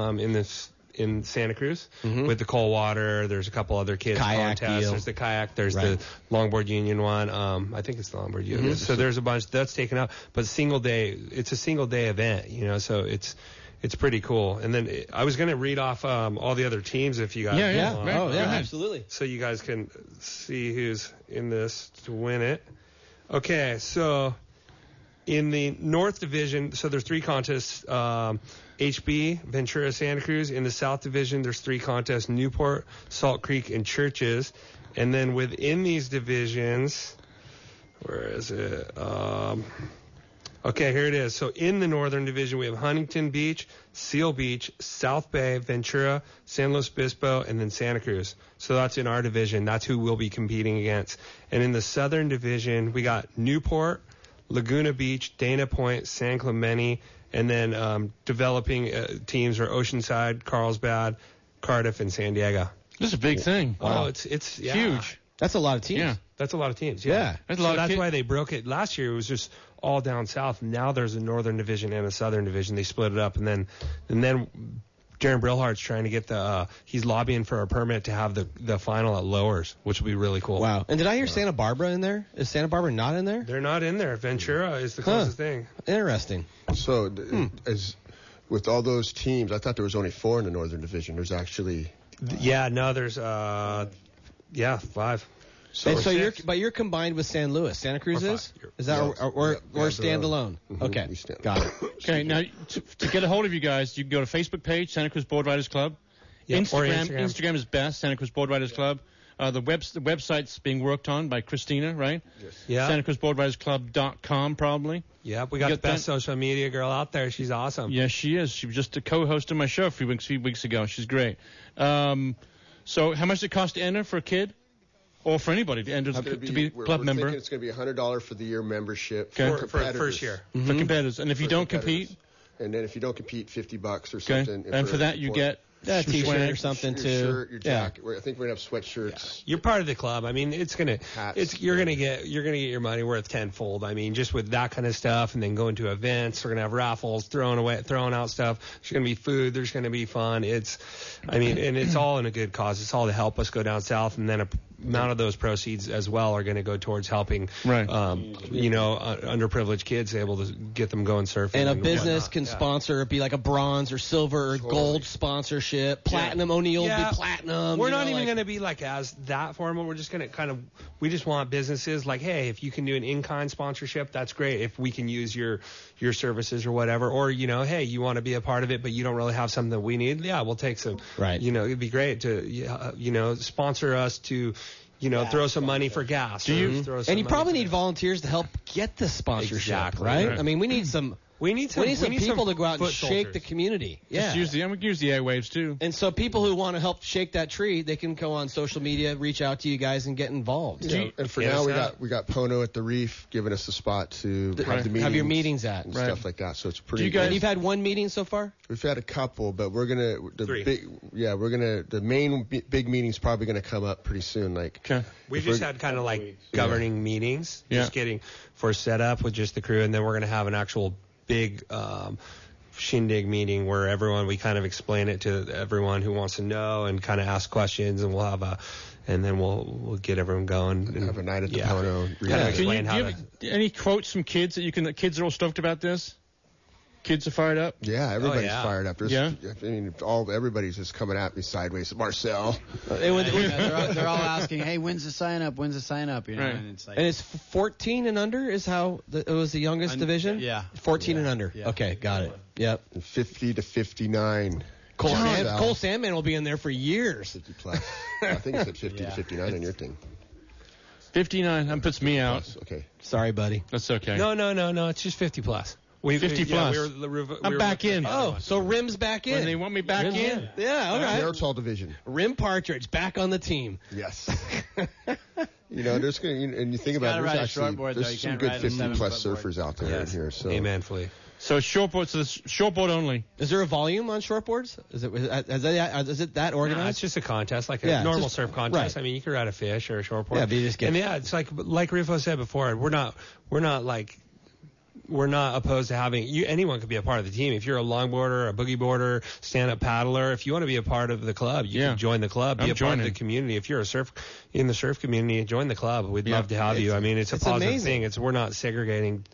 in Santa Cruz with the cold water. There's a couple other kids kayak contests. deal. There's the kayak. There's the longboard union one. I think it's the longboard union. So there's a bunch that's taken up. But it's a single day event. You know, so it's pretty cool. And then I was going to read off all the other teams if you guys want. Oh yeah, absolutely. So you guys can see who's in this to win it. Okay, so in the North Division, so there's 3 contests. HB, Ventura, Santa Cruz. In the South Division, there's 3 contests, Newport, Salt Creek, and Churches. And then within these divisions, where is it? Okay, here it is. So in the Northern Division, we have Huntington Beach, Seal Beach, South Bay, Ventura, San Luis Obispo, and then Santa Cruz. So that's in our division. That's who we'll be competing against. And in the Southern Division, we got Newport, Laguna Beach, Dana Point, San Clemente, and then developing teams are Oceanside, Carlsbad, Cardiff, and San Diego. This is a big thing. Wow, it's huge. That's a lot of teams. Yeah. That's a lot of teams. Yeah. That's why they broke it. Last year it was just all down south. Now there's a Northern Division and a Southern Division. They split it up, and then Darren Brillhart's trying to get he's lobbying for a permit to have the final at Lowers, which would be really cool. Wow. And did I hear Santa Barbara in there? Is Santa Barbara not in there? They're not in there. Ventura is the closest thing. Interesting. So as with all those teams, I thought there was only 4 in the Northern Division. There's actually there's 5. So you're combined with San Luis. Santa Cruz is that or standalone? Okay, got it. Okay, now to get a hold of you guys, you can go to Facebook page Santa Cruz Board Riders Club. Instagram is best, Santa Cruz Board Riders Club. The website's being worked on by Christina, right? Yes. Yeah. SantaCruzBoardRidersClub.com probably. Yeah, we got the best social media girl out there. She's awesome. Yes, she is. She was just a co-host of my show a few weeks ago. She's great. So how much does it cost to enter for a kid? Or for anybody to enter to be a club member? It's going to be $100 for the year membership for first year. For competitors. And if you don't compete? And then if you don't compete, $50 or something. And for that you get a T-shirt or something your too. Shirt, your jacket. I think we're gonna have sweatshirts. Yeah. You're part of the club. I mean, you're gonna get your money worth tenfold. I mean, just with that kind of stuff, and then going to events. We're gonna have raffles, throwing out stuff. There's gonna be food. There's gonna be fun. And it's all in a good cause. It's all to help us go down south, and then a amount of those proceeds as well are going to go towards helping, underprivileged kids able to get them going surfing. And a business can sponsor, be like a bronze or silver or gold sponsorship. Platinum, O'Neill will be platinum. We're not even going to be like as that formal. We're just going to we just want businesses like, hey, if you can do an in-kind sponsorship, that's great. If we can use your services or whatever, or, hey, you want to be a part of it, but you don't really have something that we need. Yeah, we'll take some. Right. It'd be great to, sponsor us to, throw some money for gas. And you probably need volunteers to help get the sponsorship, right? I mean, we need some people to go out and shake the community. Yeah. I'm going to use the airwaves too. And so people who want to help shake that tree, they can go on social media, reach out to you guys, and get involved. And for now, we got Pono at the Reef giving us a spot to have the meetings. Have your meetings at. And stuff like that. So it's pretty good. And you've had one meeting so far? We've had a couple, but we're going to, the main big meeting's probably going to come up pretty soon. We just had kind of like governing meetings, just getting for setup with just the crew, and then we're going to have an actual big shindig meeting where we kind of explain it to everyone who wants to know and kind of ask questions, and we'll have and then we'll get everyone going and have a night at the Pono. Can you any quotes from kids that kids are all stoked about this? Kids are fired up? Yeah, everybody's fired up. Everybody's just coming at me sideways. Marcel. They're all asking, hey, when's the sign up? When's the sign up? Right. And it's 14 and under is how it was the youngest division? Yeah. 14 and under. Yeah. Okay, got it. Yep. And 50 to 59. Cole Sandman will be in there for years. 50 plus. I think it said 50 to 59 on your thing. 59. That puts me out. Okay. Sorry, buddy. That's okay. No. It's just 50 plus. 50 plus. I'm back in. Oh, so Rim's back in. When they want me back in? Yeah, all right. Aerosol division. Rim Partridge back on the team. Yes. There's and you think about it, there's actually there's some good 50-plus surfers out there in here. So. Amen, Flea. So shortboard, shortboard only. Is there a volume on shortboards? Is it that organized? No, it's just a contest, like a normal surf contest. Right. I mean, you could ride a fish or a shortboard. Yeah, but you just get. And it's like Rifo said before, we're not opposed to having anyone could be a part of the team. If you're a longboarder, a boogie boarder, stand-up paddler, if you want to be a part of the club, you can join the club, be a part of the community. If you're in the surf community, join the club. We'd love to have you. I mean, it's a positive thing. We're not segregating,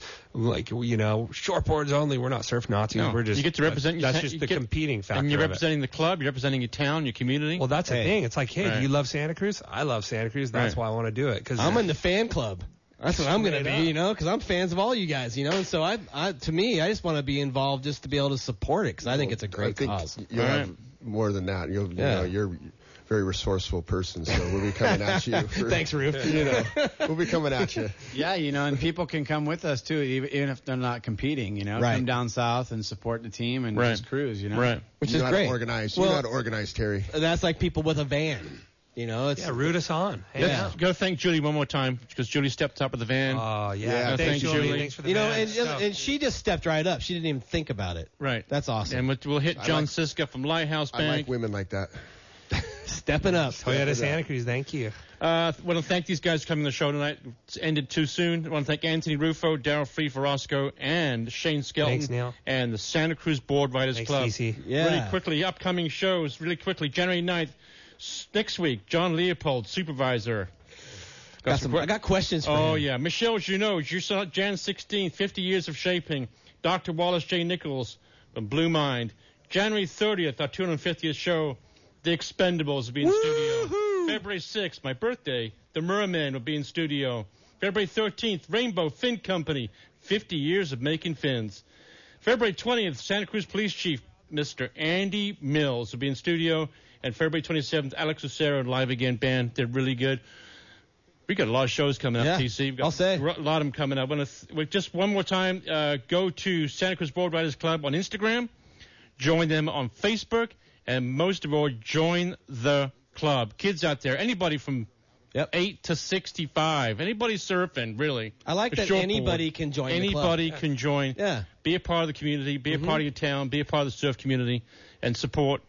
shortboards only. We're not surf Nazis. No, we're just you get to represent. That's just the competing factor. And you're representing the club. You're representing your town, your community. Well, that's the thing. It's like, hey, do you love Santa Cruz? I love Santa Cruz. That's why I want to do it. Cause I'm in the fan club. That's what I'm going to be, because I'm fans of all you guys, and so I just want to be involved just to be able to support it, because I think it's a great cause. You'll have more than that. You're a very resourceful person, so we'll be coming at you. Thanks, Roof. We'll be coming at you. Yeah, and people can come with us too, even if they're not competing. Come down south and support the team and just cruise. Right. Which is great. You know how to organize, Terry. That's like people with a van. root us on. Let's go thank Julie one more time, because Julie stepped up with the van. Oh, yeah. Thanks, Julie. Thanks for the van. And she just stepped right up. She didn't even think about it. Right. That's awesome. And we'll hit John Siska from Lighthouse Bank. I like women like that. Stepping up. Toyota Santa Cruz, thank you. I want to thank these guys for coming to the show tonight. It's ended too soon. I want to thank Anthony Rufo, Daryl Free Farosco, and Shane Skelton. Thanks, Neil. And the Santa Cruz Board Riders Club. DC. Yeah. Really quickly, upcoming shows, January 9th. Next week, John Leopold, supervisor. I got questions for him. Oh, yeah. Michelle Junot, you saw Jan 16th, 50 Years of Shaping. Dr. Wallace J. Nichols from Blue Mind. January 30th, our 250th show, The Expendables will be in studio. February 6th, my birthday, The Merman will be in studio. February 13th, Rainbow Fin Company, 50 years of making fins. February 20th, Santa Cruz Police Chief, Mr. Andy Mills will be in studio. And February 27th, Alex Lucero and Live Again Band. They're really good. We got a lot of shows coming up, TC. We've got I'll say. A lot of them coming up. Just one more time, go to Santa Cruz Board Riders Club on Instagram. Join them on Facebook. And most of all, join the club. Kids out there, anybody from 8 to 65. Anybody surfing, really. I like that anybody can join the club. Anybody can join. Yeah. Be a part of the community. Be a part of your town. Be a part of the surf community. And support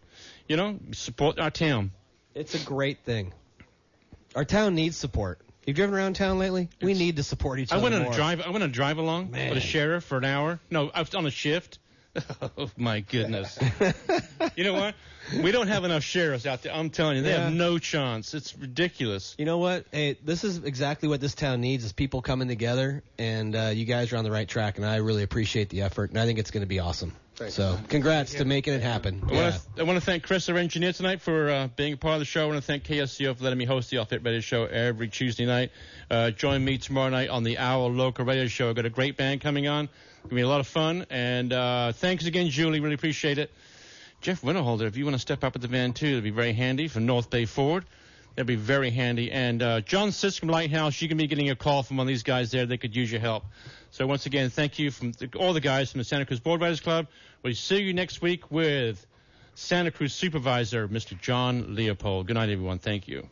our town. It's a great thing. Our town needs support. You driven around town lately? We need to support each other more. I went on a drive along with a sheriff for an hour. No, I was on a shift. Oh, my goodness. You know what? We don't have enough sheriffs out there. I'm telling you, they have no chance. It's ridiculous. You know what? Hey, this is exactly what this town needs, is people coming together, and you guys are on the right track, and I really appreciate the effort, and I think it's going to be awesome. Thanks. So congrats to making it happen. I want to thank Chris, our engineer, tonight for being a part of the show. I want to thank KSCO for letting me host the Off It Radio Show every Tuesday night. Join me tomorrow night on the Owl Local Radio Show. I've got a great band coming on. It's going to be a lot of fun. And thanks again, Julie. Really appreciate it. Jeff Winterholder, if you want to step up at the van, too, that'd be very handy from North Bay Ford. That'd be very handy. And John Sisk from Lighthouse, you can be getting a call from one of these guys there. They could use your help. So once again, thank you from all the guys from the Santa Cruz Board Riders Club. We'll see you next week with Santa Cruz Supervisor, Mr. John Leopold. Good night, everyone. Thank you.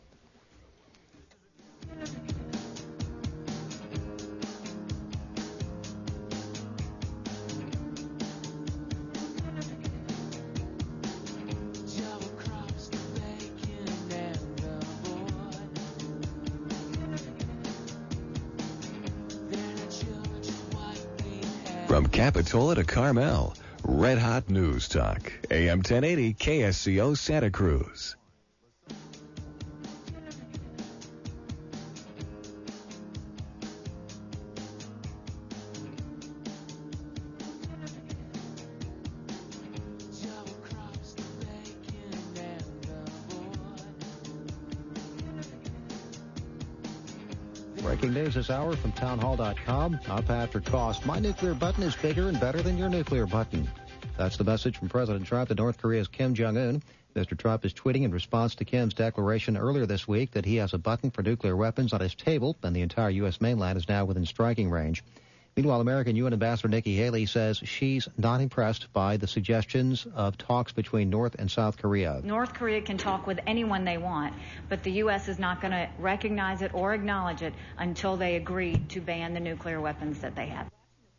From Capitola to Carmel, Red Hot News Talk, AM 1080 KSCO Santa Cruz. Breaking news this hour from townhall.com. I'm Patrick Cost. My nuclear button is bigger and better than your nuclear button. That's the message from President Trump to North Korea's Kim Jong-un. Mr. Trump is tweeting in response to Kim's declaration earlier this week that he has a button for nuclear weapons on his table, and the entire U.S. mainland is now within striking range. Meanwhile, American UN Ambassador Nikki Haley says she's not impressed by the suggestions of talks between North and South Korea. North Korea can talk with anyone they want, but the U.S. is not going to recognize it or acknowledge it until they agree to ban the nuclear weapons that they have.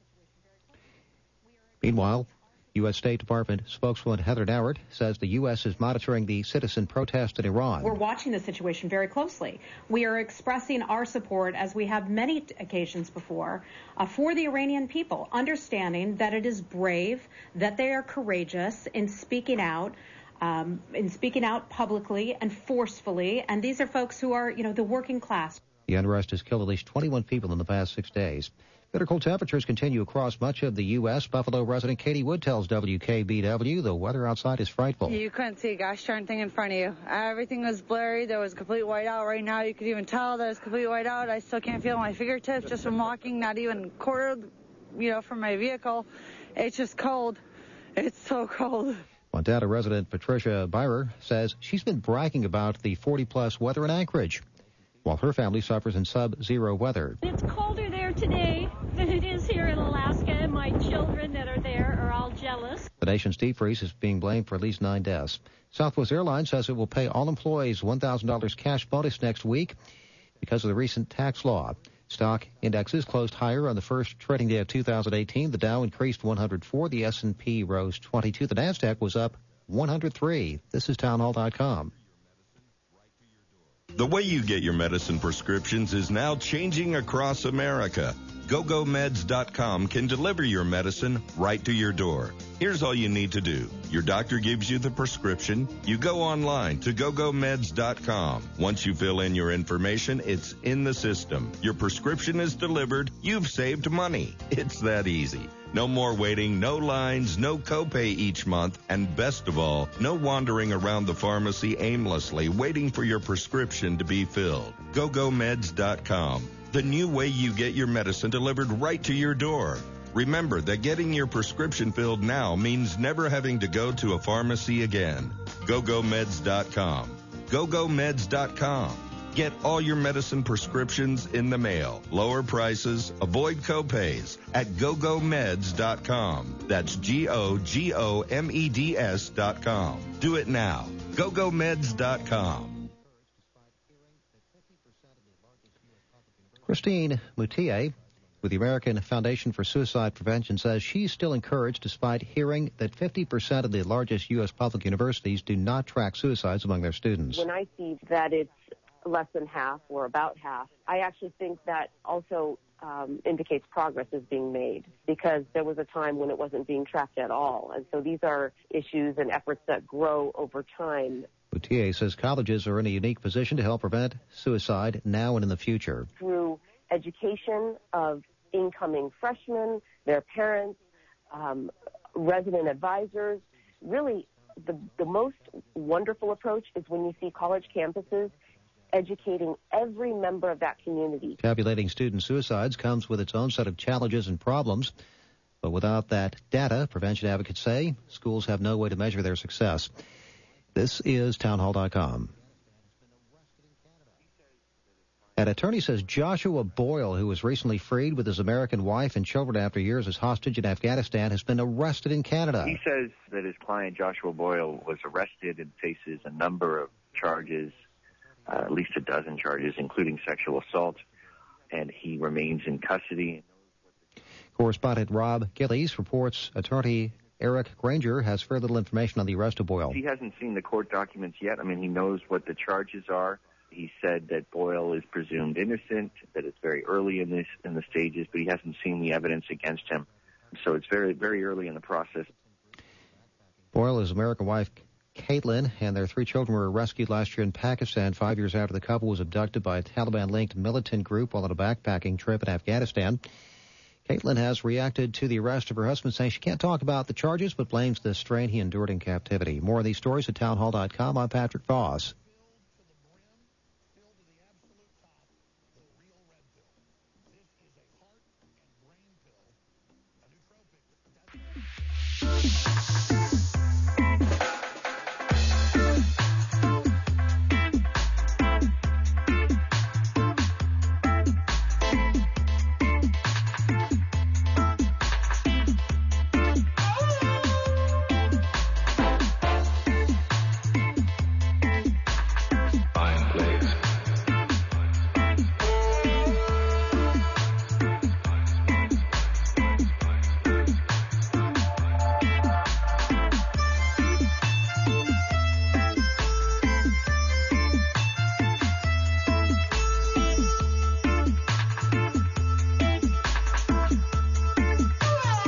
Meanwhile, U.S. State Department spokeswoman Heather Nauert says the U.S. is monitoring the citizen protest in Iran. We're watching the situation very closely. We are expressing our support, as we have many occasions before, for the Iranian people, understanding that it is brave, that they are courageous in speaking out publicly and forcefully. And these are folks who are, the working class. The unrest has killed at least 21 people in the past 6 days. Bitter cold temperatures continue across much of the U.S. Buffalo resident Katie Wood tells WKBW the weather outside is frightful. You couldn't see a gosh darn thing in front of you. Everything was blurry. There was complete whiteout. Right now you could even tell there's complete whiteout. I still can't feel my fingertips just from walking, not even a quarter, from my vehicle. It's just cold. It's so cold. Montana resident Patricia Byrer says she's been bragging about the 40-plus weather in Anchorage, while her family suffers in sub-zero weather. It's colder there today than it is here in Alaska, and my children that are there are all jealous. The nation's deep freeze is being blamed for at least 9 deaths. Southwest Airlines says it will pay all employees $1,000 cash bonus next week because of the recent tax law. Stock indexes closed higher on the first trading day of 2018. The Dow increased 104. The S&P rose 22. The NASDAQ was up 103. This is townhall.com. The way you get your medicine prescriptions is now changing across America. GoGoMeds.com can deliver your medicine right to your door. Here's all you need to do. Your doctor gives you the prescription. You go online to GoGoMeds.com. Once you fill in your information, it's in the system. Your prescription is delivered. You've saved money. It's that easy. No more waiting, no lines, no copay each month, and best of all, no wandering around the pharmacy aimlessly waiting for your prescription to be filled. GoGoMeds.com. The new way you get your medicine delivered right to your door. Remember that getting your prescription filled now means never having to go to a pharmacy again. GoGoMeds.com. GoGoMeds.com. Get all your medicine prescriptions in the mail. Lower prices, avoid copays at GoGoMeds.com. That's GoGoMeds.com. Do it now. GoGoMeds.com. Christine Moutier with the American Foundation for Suicide Prevention says she's still encouraged despite hearing that 50% of the largest U.S. public universities do not track suicides among their students. When I see that it's less than half or about half, I actually think that also indicates progress is being made, because there was a time when it wasn't being tracked at all. And so these are issues and efforts that grow over time. Moutier says colleges are in a unique position to help prevent suicide now and in the future. Through education of incoming freshmen, their parents, resident advisors, really the most wonderful approach is when you see college campuses educating every member of that community. Tabulating student suicides comes with its own set of challenges and problems, but without that data, prevention advocates say, schools have no way to measure their success. This is townhall.com. An attorney says Joshua Boyle, who was recently freed with his American wife and children after years as hostage in Afghanistan, has been arrested in Canada. He says that his client, Joshua Boyle, was arrested and faces a number of charges, at least a dozen charges, including sexual assault, and he remains in custody. Correspondent Rob Gillies reports attorney Eric Granger has very little information on the arrest of Boyle. He hasn't seen the court documents yet. I mean, he knows what the charges are. He said that Boyle is presumed innocent, that it's very early in the stages, but he hasn't seen the evidence against him. So it's very, very early in the process. Boyle, his American wife, Caitlin, and their 3 children were rescued last year in Pakistan, 5 years after the couple was abducted by a Taliban-linked militant group while on a backpacking trip in Afghanistan. Caitlin has reacted to the arrest of her husband, saying she can't talk about the charges, but blames the strain he endured in captivity. More of these stories at townhall.com. I'm Patrick Voss.